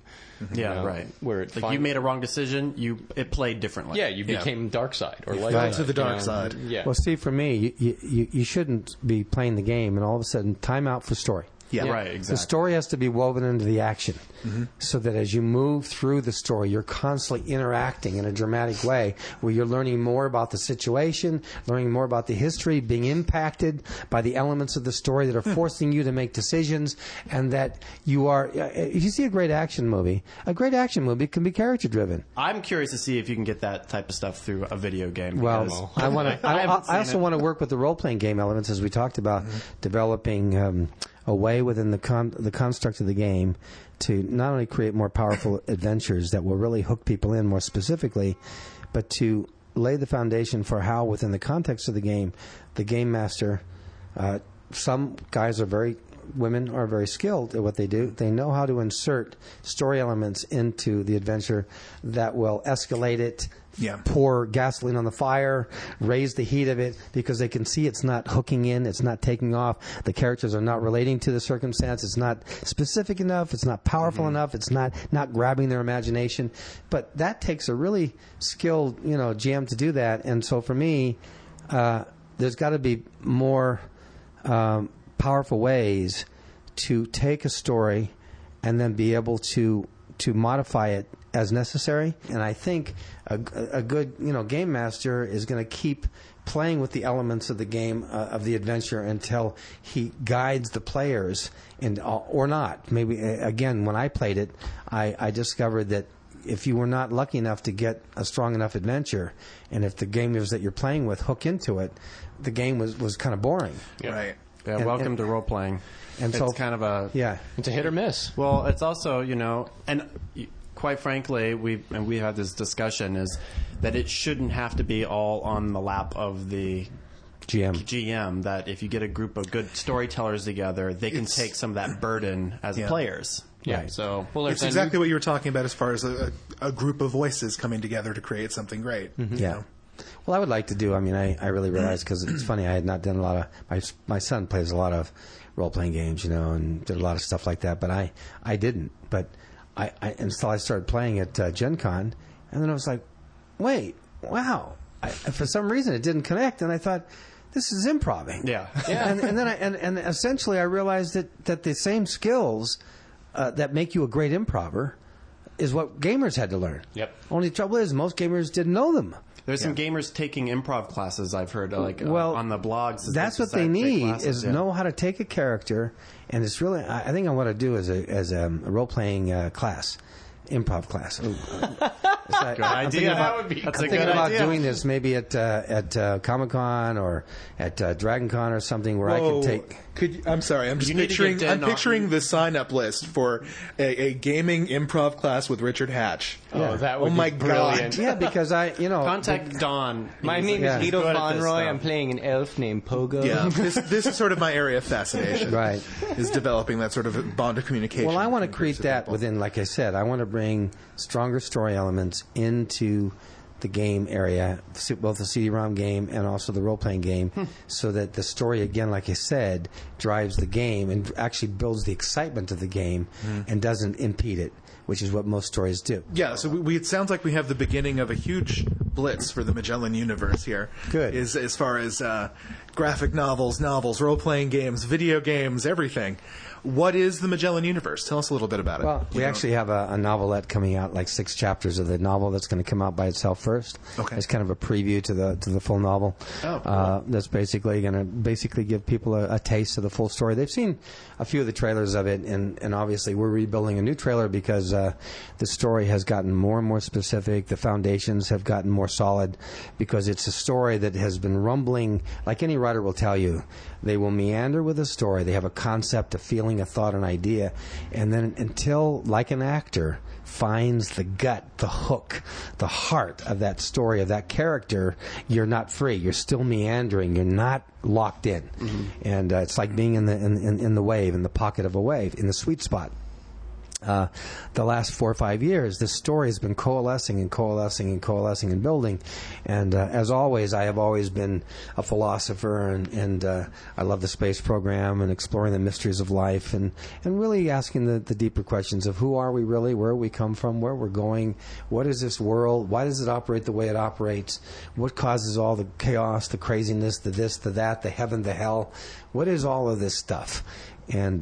Where it you made a wrong decision, it played differently. Yeah, you became dark side or light side. To the dark side. Yeah. Well, see, for me, you shouldn't be playing the game and all of a sudden time out for story. Yeah, right, exactly. The story has to be woven into the action so that as you move through the story, you're constantly interacting in a dramatic way where you're learning more about the situation, learning more about the history, being impacted by the elements of the story that are forcing you to make decisions, and that you are... If you see a great action movie can be character-driven. I'm curious to see if you can get that type of stuff through a video game. Well, I also want to work with the role-playing game elements, as we talked about, developing... a way within the construct of the game to not only create more powerful adventures that will really hook people in more specifically, but to lay the foundation for how, within the context of the game master, some guys women are very skilled at what they do. They know how to insert story elements into the adventure that will escalate it, pour gasoline on the fire, raise the heat of it, because they can see it's not hooking in, it's not taking off, the characters are not relating to the circumstance, it's not specific enough, it's not powerful enough, it's not grabbing their imagination. But that takes a really skilled, GM to do that. And so for me, there's got to be more powerful ways to take a story and then be able to modify it as necessary. And I think a good game master is going to keep playing with the elements of the game of the adventure until he guides the players or not. Maybe again, when I played it, I discovered that if you were not lucky enough to get a strong enough adventure, and if the gamers that you're playing with hook into it, the game was kind of boring. Right. Yeah, welcome to role playing. And it's kind of it's a hit or miss. Well, it's also and quite frankly, we had this discussion is that it shouldn't have to be all on the lap of the GM. That if you get a group of good storytellers together, they can take some of that burden as players. Yeah. Right. So it's exactly what you were talking about as far as a group of voices coming together to create something great. Yeah. Well, I would like to do. I mean, I really realized, because it's funny, I had not done a lot of. My son plays a lot of role-playing games, and did a lot of stuff like that. But I didn't. But until I started playing at Gen Con, and then I was like, wait, wow. For some reason, it didn't connect, and I thought, this is improv-ing. Yeah. And then and essentially, I realized that the same skills that make you a great improver is what gamers had to learn. Yep. Only the trouble is, most gamers didn't know them. There's some gamers taking improv classes, I've heard, on the blogs. That's what they need, is know how to take a character, and it's really, I think I want to do as a role-playing class, improv class. Good idea. I'm thinking about doing this maybe at Comic-Con or at Dragon Con or something where I could take... I'm sorry. I'm just picturing the sign-up list for a gaming improv class with Richard Hatch. Oh, that would be brilliant. God. Yeah, because contact Don. My name is Guido Vonroy. I'm playing an elf named Pogo. Yeah, this is sort of my area of fascination. Right, is developing that sort of bond of communication. Well, I want to create that within, like I said, I want to bring stronger story elements into the game area, both the CD-ROM game and also the role-playing game, so that the story, again, like I said, drives the game and actually builds the excitement of the game and doesn't impede it, which is what most stories do. Yeah, so it sounds like we have the beginning of a huge blitz for the Magellan universe here. Good. As far as graphic novels, role-playing games, video games, everything. What is the Magellan Universe? Tell us a little bit about it. Well, we actually have a novelette coming out, like 6 chapters of the novel that's going to come out by itself first. Okay. It's kind of a preview to the full novel. Oh, cool. That's basically going to give people a taste of the full story. They've seen a few of the trailers of it, and obviously we're rebuilding a new trailer because the story has gotten more and more specific. The foundations have gotten more solid because it's a story that has been rumbling, like any writer will tell you. They will meander with a story. They have a concept, a feeling, a thought, an idea. And then until, like an actor, finds the gut, the hook, the heart of that story, of that character, you're not free. You're still meandering. You're not locked in. Mm-hmm. And it's like being in the wave, in the pocket of a wave, in the sweet spot. The last 4 or 5 years, this story has been coalescing and building. And as always, I have always been a philosopher, and I love the space program and exploring the mysteries of life, and really asking the deeper questions of who are we really, where we come from, where we're going, what is this world, why does it operate the way it operates, what causes all the chaos, the craziness, the this, the that, the heaven, the hell, what is all of this stuff? And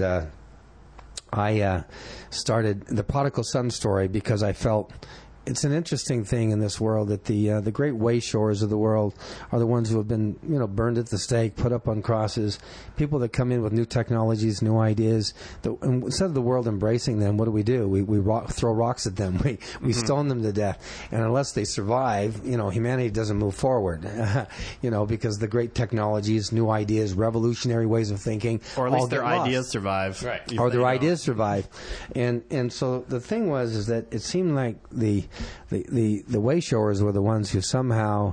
I started the Prodigal Son story because I felt it's an interesting thing in this world that the great wayshores of the world are the ones who have been, burned at the stake, put up on crosses. People that come in with new technologies, new ideas. And instead of the world embracing them, what do? We throw rocks at them. We stone them to death. And unless they survive, humanity doesn't move forward. Because the great technologies, new ideas, revolutionary ways of thinking, or at least their ideas survive, right? Or their ideas survive. And so the thing is that it seemed like the wayshores were the ones who somehow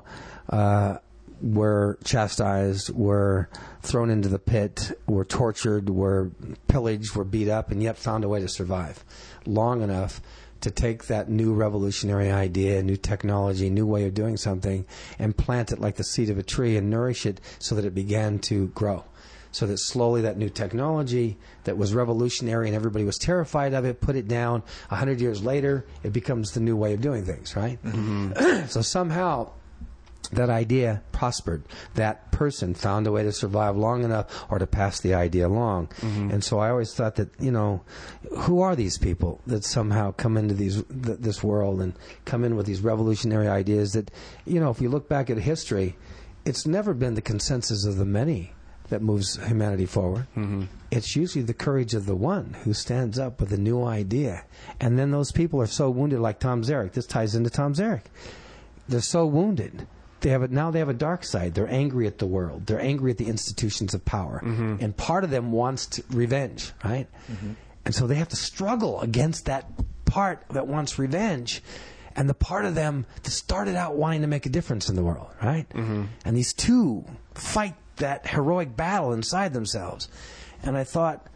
were chastised, were thrown into the pit, were tortured, were pillaged, were beat up, and yet found a way to survive long enough to take that new revolutionary idea, new technology, new way of doing something, and plant it like the seed of a tree and nourish it so that it began to grow. So that slowly that new technology that was revolutionary and everybody was terrified of it, put it down. 100 years later, it becomes the new way of doing things, right? Mm-hmm. So somehow that idea prospered. That person found a way to survive long enough or to pass the idea along. Mm-hmm. And so I always thought that, who are these people that somehow come into this world and come in with these revolutionary ideas that, if you look back at history, it's never been the consensus of the many that moves humanity forward. Mm-hmm. It's usually the courage of the one who stands up with a new idea. And then those people are so wounded, like Tom Zarek. This ties into Tom Zarek. They're so wounded. Now they have a dark side. They're angry at the world. They're angry at the institutions of power. Mm-hmm. And part of them wants revenge, right? Mm-hmm. And so they have to struggle against that part that wants revenge. And the part of them that started out wanting to make a difference in the world, right? Mm-hmm. And these two fight that heroic battle inside themselves. And I thought,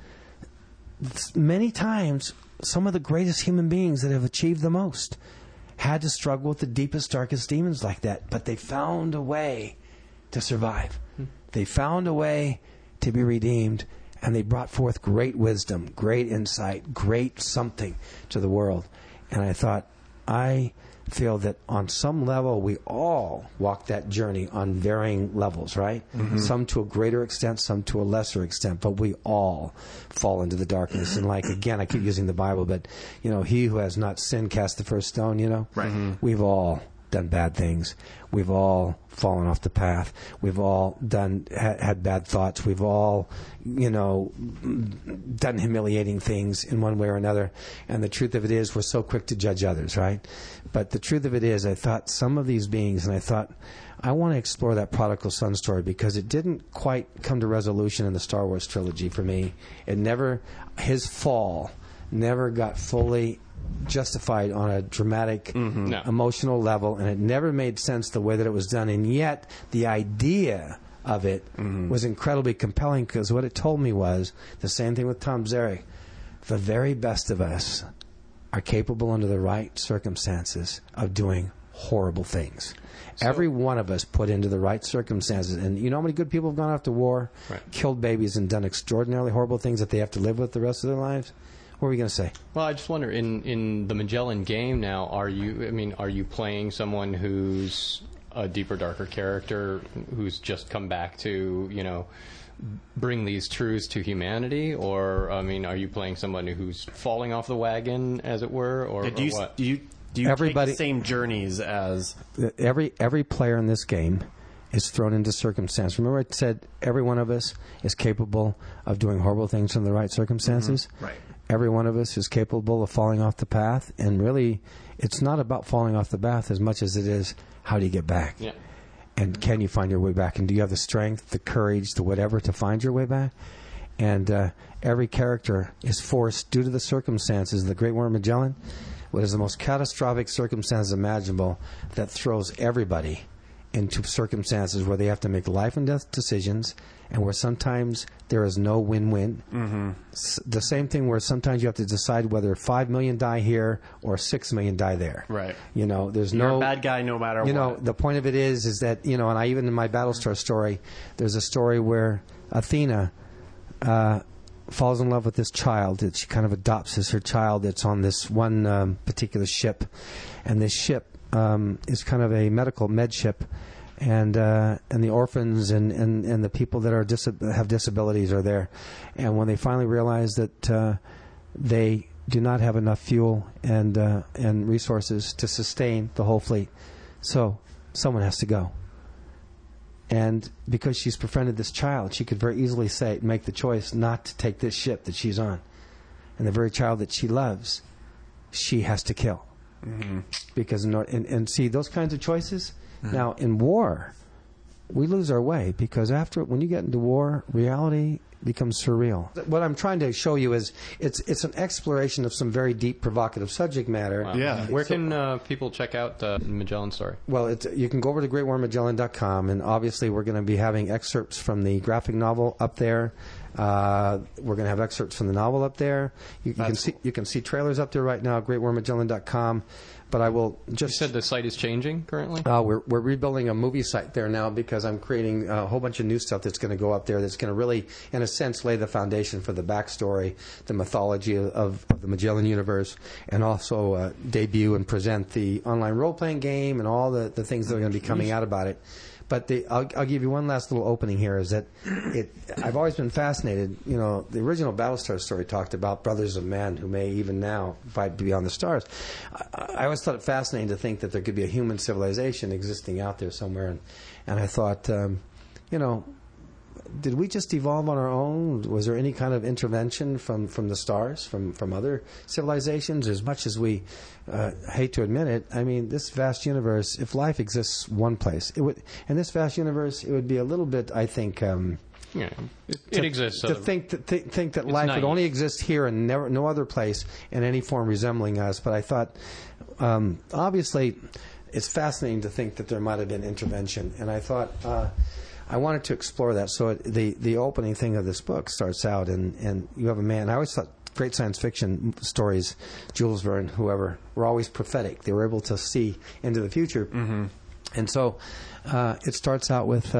many times, some of the greatest human beings that have achieved the most had to struggle with the deepest, darkest demons like that. But they found a way to survive. They found a way to be redeemed. And they brought forth great wisdom, great insight, great something to the world. And I thought, I feel that on some level we all walk that journey on varying levels, right? Mm-hmm. Some to a greater extent, some to a lesser extent, but we all fall into the darkness. And again, I keep using the Bible, but he who has not sinned cast the first stone, Right. Mm-hmm. We've all done bad things. We've all fallen off the path. We've all had bad thoughts. We've all, done humiliating things in one way or another. And the truth of it is, we're so quick to judge others, right? But the truth of it is, I thought some of these beings, and I thought, I want to explore that Prodigal Son story because it didn't quite come to resolution in the Star Wars trilogy for me. His fall never got fully justified on a dramatic, emotional level, and it never made sense the way that it was done. And yet, the idea of it was incredibly compelling because what it told me was the same thing with Tom Zarek. The very best of us are capable under the right circumstances of doing horrible things. So, every one of us put into the right circumstances. And you know how many good people have gone off to war, killed babies, and done extraordinarily horrible things that they have to live with the rest of their lives? What were you going to say? Well, I just wonder, in the Magellan game now, are you playing someone who's a deeper, darker character who's just come back to, bring these truths to humanity? Or, I mean, are you playing somebody who's falling off the wagon, as it were, or what? Do you take the same journeys as... Every player in this game is thrown into circumstance. Remember I said every one of us is capable of doing horrible things in the right circumstances? Mm-hmm. Right. Every one of us is capable of falling off the path, and really, it's not about falling off the path as much as it is how do you get back? Yeah. And can you find your way back? And do you have the strength, the courage, the whatever to find your way back? And every character is forced, due to the circumstances, the Great War of Magellan, what is the most catastrophic circumstance imaginable that throws everybody into circumstances where they have to make life and death decisions, and where sometimes there is no win-win. Mm-hmm. The same thing where sometimes you have to decide whether 5 million die here or 6 million die there. Right. There's You're no a bad guy no matter what. The point of it is that, and I even in my Battlestar story, there's a story where Athena falls in love with this child that she kind of adopts as her child that's on this one particular ship. And this ship is kind of a med ship, and the orphans and the people that have disabilities are there. And when they finally realize that they do not have enough fuel and resources to sustain the whole fleet, so someone has to go. And because she's befriended this child, she could very easily make the choice not to take this ship that she's on. And the very child that she loves, she has to kill. Mm-hmm. Because and see those kinds of choices. Mm-hmm. Now in war, we lose our way, because when you get into war, reality becomes surreal. What I'm trying to show you is it's an exploration of some very deep, provocative subject matter. Wow. Yeah. Where can people check out Magellan Story? Well, you can go over to GreatWarMagellan.com, and obviously we're going to be having excerpts from the graphic novel up there. We're going to have excerpts from the novel up there. You can see trailers up there right now at GreatWarMagellan.com. But I will just... You said the site is changing currently? We're rebuilding a movie site there now, because I'm creating a whole bunch of new stuff that's going to go up there that's going to really, in a sense, lay the foundation for the backstory, the mythology of the Magellan universe, and also debut and present the online role-playing game and all the things that are going to be coming out about it. But I'll give you one last little opening here, is that I've always been fascinated. The original Battlestar story talked about brothers of men who may even now fight beyond the stars. I always thought it fascinating to think that there could be a human civilization existing out there somewhere. And I thought, did we just evolve on our own? Was there any kind of intervention from the stars, from other civilizations? As much as we hate to admit it, I mean, this vast universe, if life exists one place, in this vast universe, it would be a little bit, I think... it exists. To think that life would only exist here and no other place in any form resembling us. But I thought, obviously, it's fascinating to think that there might have been intervention. And I thought... I wanted to explore that. So the opening thing of this book starts out, and you have a man. I always thought great science fiction stories, Jules Verne, whoever, were always prophetic. They were able to see into the future. Mm-hmm. And so it starts out with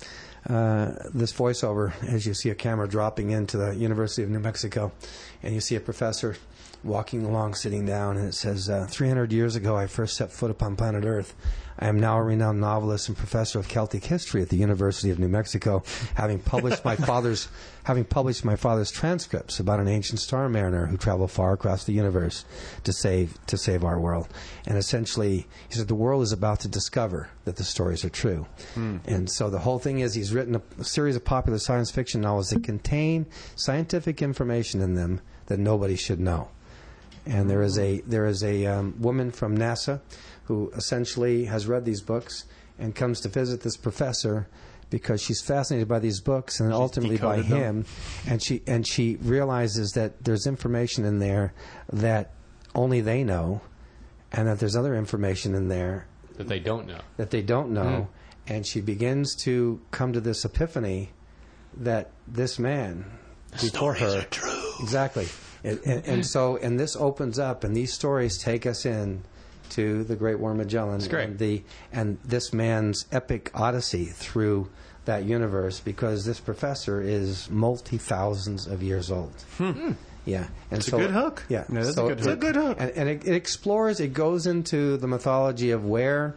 this voiceover as you see a camera dropping into the University of New Mexico, and you see a professor walking along, sitting down, and it says, 300 years ago I first set foot upon planet Earth. I am now a renowned novelist and professor of Celtic history at the University of New Mexico, having published my father's transcripts about an ancient star mariner who traveled far across the universe to save our world. And essentially, he said the world is about to discover that the stories are true. And so the whole thing is, he's written a series of popular science fiction novels that contain scientific information in them that nobody should know. And there is a woman from NASA who essentially has read these books and comes to visit this professor because she's fascinated by these books and ultimately by him. And she realizes that there's information in there that only they know, and that there's other information in there that they don't know. And she begins to come to this epiphany that this man before her, exactly. And so this opens up, and these stories take us in to the Great War of Magellan. That's great. And this man's epic odyssey through that universe, because this professor is multi-thousands of years old. Yeah, and it's a good hook. Yeah, it's a good hook. And it explores. It goes into the mythology of where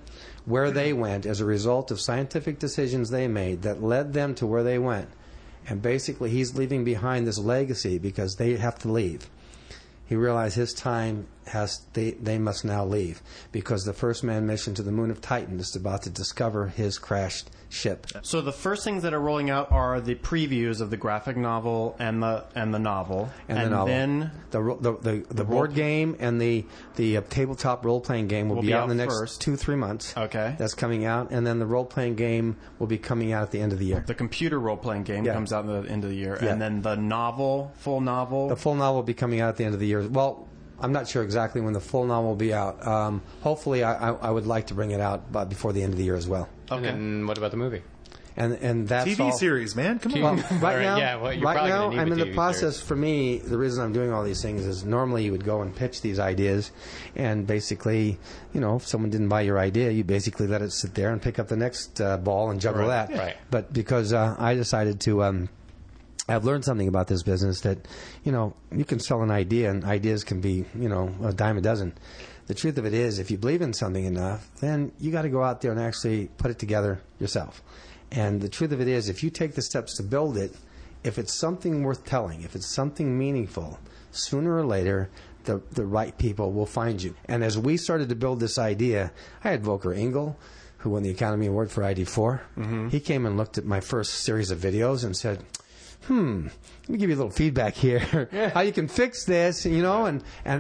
where they went as a result of scientific decisions they made that led them to where they went. And basically, he's leaving behind this legacy because they have to leave. He realized his time they must now leave because the first manned mission to the moon of Titan is about to discover his crashed ship. So the first things that are rolling out are the previews of the graphic novel and the novel, then the board game and the tabletop role playing game will be out in the next first. 2-3 months. Okay, that's coming out, and then the role playing game will be coming out at the end of the year. The computer role playing game comes out at the end of the year, and then the full novel. The full novel will be coming out at the end of the year. Well, I'm not sure exactly when the full novel will be out. Hopefully, I would like to bring it out before the end of the year as well. Okay. And what about the movie? And that's TV series, man. Come on. Right now, right now, I'm in the process. For me, the reason I'm doing all these things is normally you would go and pitch these ideas, and basically, if someone didn't buy your idea, you basically let it sit there and pick up the next ball and juggle that. Right. But because I decided to. I've learned something about this business that, you can sell an idea and ideas can be, a dime a dozen. The truth of it is, if you believe in something enough, then you got to go out there and actually put it together yourself. And the truth of it is, if you take the steps to build it, if it's something worth telling, if it's something meaningful, sooner or later, the right people will find you. And as we started to build this idea, I had Volker Engel, who won the Academy Award for ID4. Mm-hmm. He came and looked at my first series of videos and said, let me give you a little feedback here. How you can fix this, and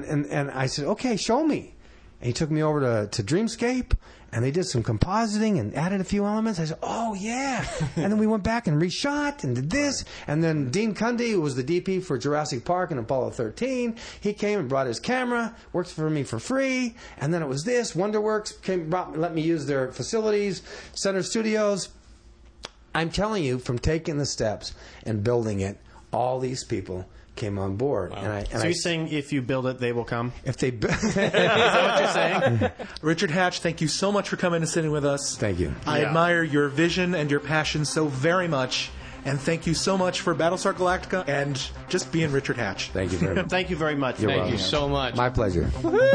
I said, okay, show me. And he took me over to Dreamscape, and they did some compositing and added a few elements. I said, oh, yeah. And then we went back and reshot and did this. And then Dean Cundy, who was the DP for Jurassic Park and Apollo 13, he came and brought his camera, worked for me for free. And then it was this. WonderWorks let me use their facilities, Center Studios. I'm telling you, from taking the steps and building it, all these people came on board. Wow. So you're saying if you build it, they will come? If they Is that what you're saying? Richard Hatch, thank you so much for coming and sitting with us. Thank you. I admire your vision and your passion so very much. And thank you so much for Battlestar Galactica and just being Richard Hatch. Thank you very much. Thank you very much. Thank you so much. My pleasure.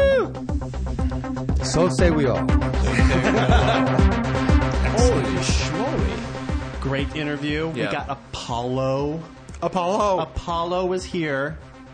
So say we all. Holy schmoly. Great interview. Yeah. We got Apollo. Apollo was here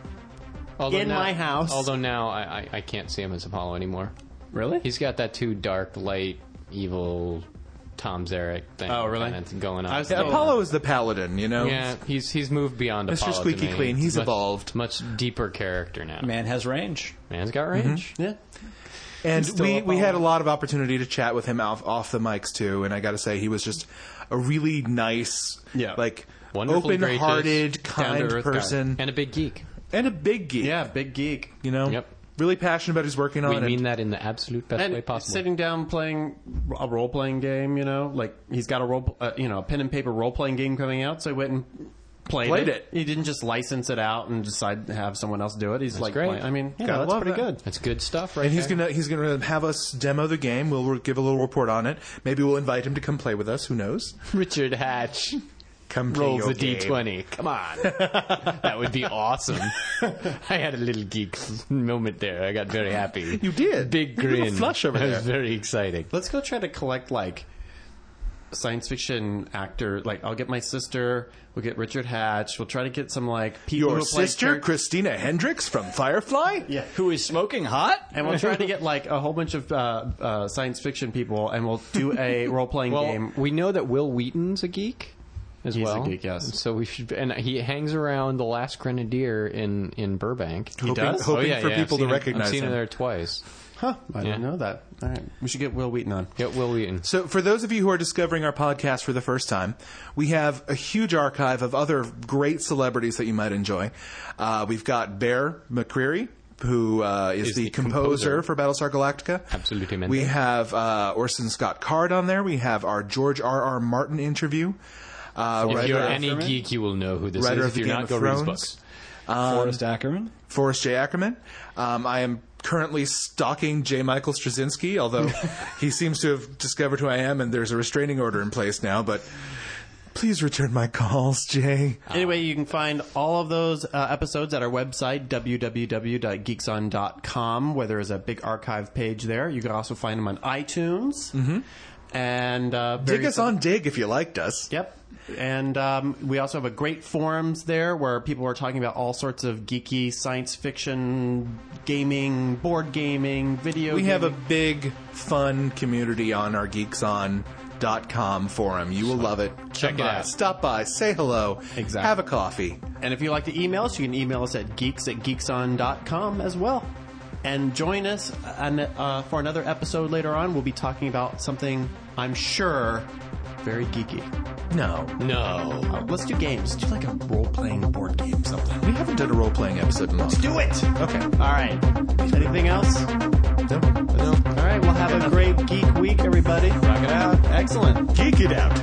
in my house. Although now I can't see him as Apollo anymore. Really? He's got that too dark, light, evil Tom Zarek thing. Oh, really? Going on. Apollo is the paladin, Yeah, he's moved beyond Mr. Apollo. Squeaky to me. Clean. He's evolved. Much deeper character now. Man has range. Man's got range. Yeah. And we had a lot of opportunity to chat with him off the mics, too. And I got to say, he was just a really nice, Wonderfully open-hearted, kind down-to-earth person. And a big geek. And a big geek. Yeah, big geek. Yep. Really passionate about what he's working on. We mean that in the absolute best way possible. Sitting down playing a role-playing game, he's got a pen and paper role-playing game coming out, so he went and played it. He didn't just license it out and decide to have someone else do it. He's great. That's pretty good. That's good stuff, right? And he's gonna have us demo the game. We'll give a little report on it. Maybe we'll invite him to come play with us. Who knows? Richard Hatch. Come play rolls your a game. D20. Come on. That would be awesome. I had a little geek moment there. I got very happy. You did. Big You did a grin. flush over That there. was very exciting. Let's go try to collect science fiction actor. I'll get my sister. We'll get Richard Hatch. We'll try to get some people. Your who play sister, Christina Hendricks from Firefly? Yeah. Who is smoking hot? And we'll try to get a whole bunch of science fiction people, and we'll do a role playing game. We know that Will Wheaton's a geek as He's well. a geek, yes. So we should, and he hangs around the Last Grenadier in Burbank. He does? Hoping for people to I've recognize seen him. him there twice. Huh? I didn't know that. All right, we should get Will Wheaton on. Get Will Wheaton. So, for those of you who are discovering our podcast for the first time, we have a huge archive of other great celebrities that you might enjoy. We've got Bear McCreary, who is the composer for Battlestar Galactica. Absolutely. We have Orson Scott Card on there. We have our George R.R. Martin interview. If you're any geek, you will know who this writer is. of If the you're Game not, of go read his Thrones. books. Forrest J. Ackerman. I am currently stalking J. Michael Straczynski, although he seems to have discovered who I am, and there's a restraining order in place now. But Please return my calls, Jay. Anyway, you can find all of those episodes at our website, www.geekson.com, where there is a big archive page there. You can also find them on iTunes. Mm-hmm. And dig us on Dig if you liked us. Yep. And we also have a great forums there where people are talking about all sorts of geeky science fiction, gaming, board gaming, video We gaming. have a big, fun community on our geekson.com forum. You will love it. Check it out. Stop by. Say hello. Exactly. Have a coffee. And if you like to email us, you can email us at geeks@geekson.com as well. And join us for another episode later on. We'll be talking about something, I'm sure, very geeky. No. Let's do games. Let's do like a role-playing board game something. We haven't done a role-playing episode in a long time. Do it! Okay. All right. Anything else? No. All right. Well, have a great geek week, everybody. Rock it out. Excellent. Geek it out.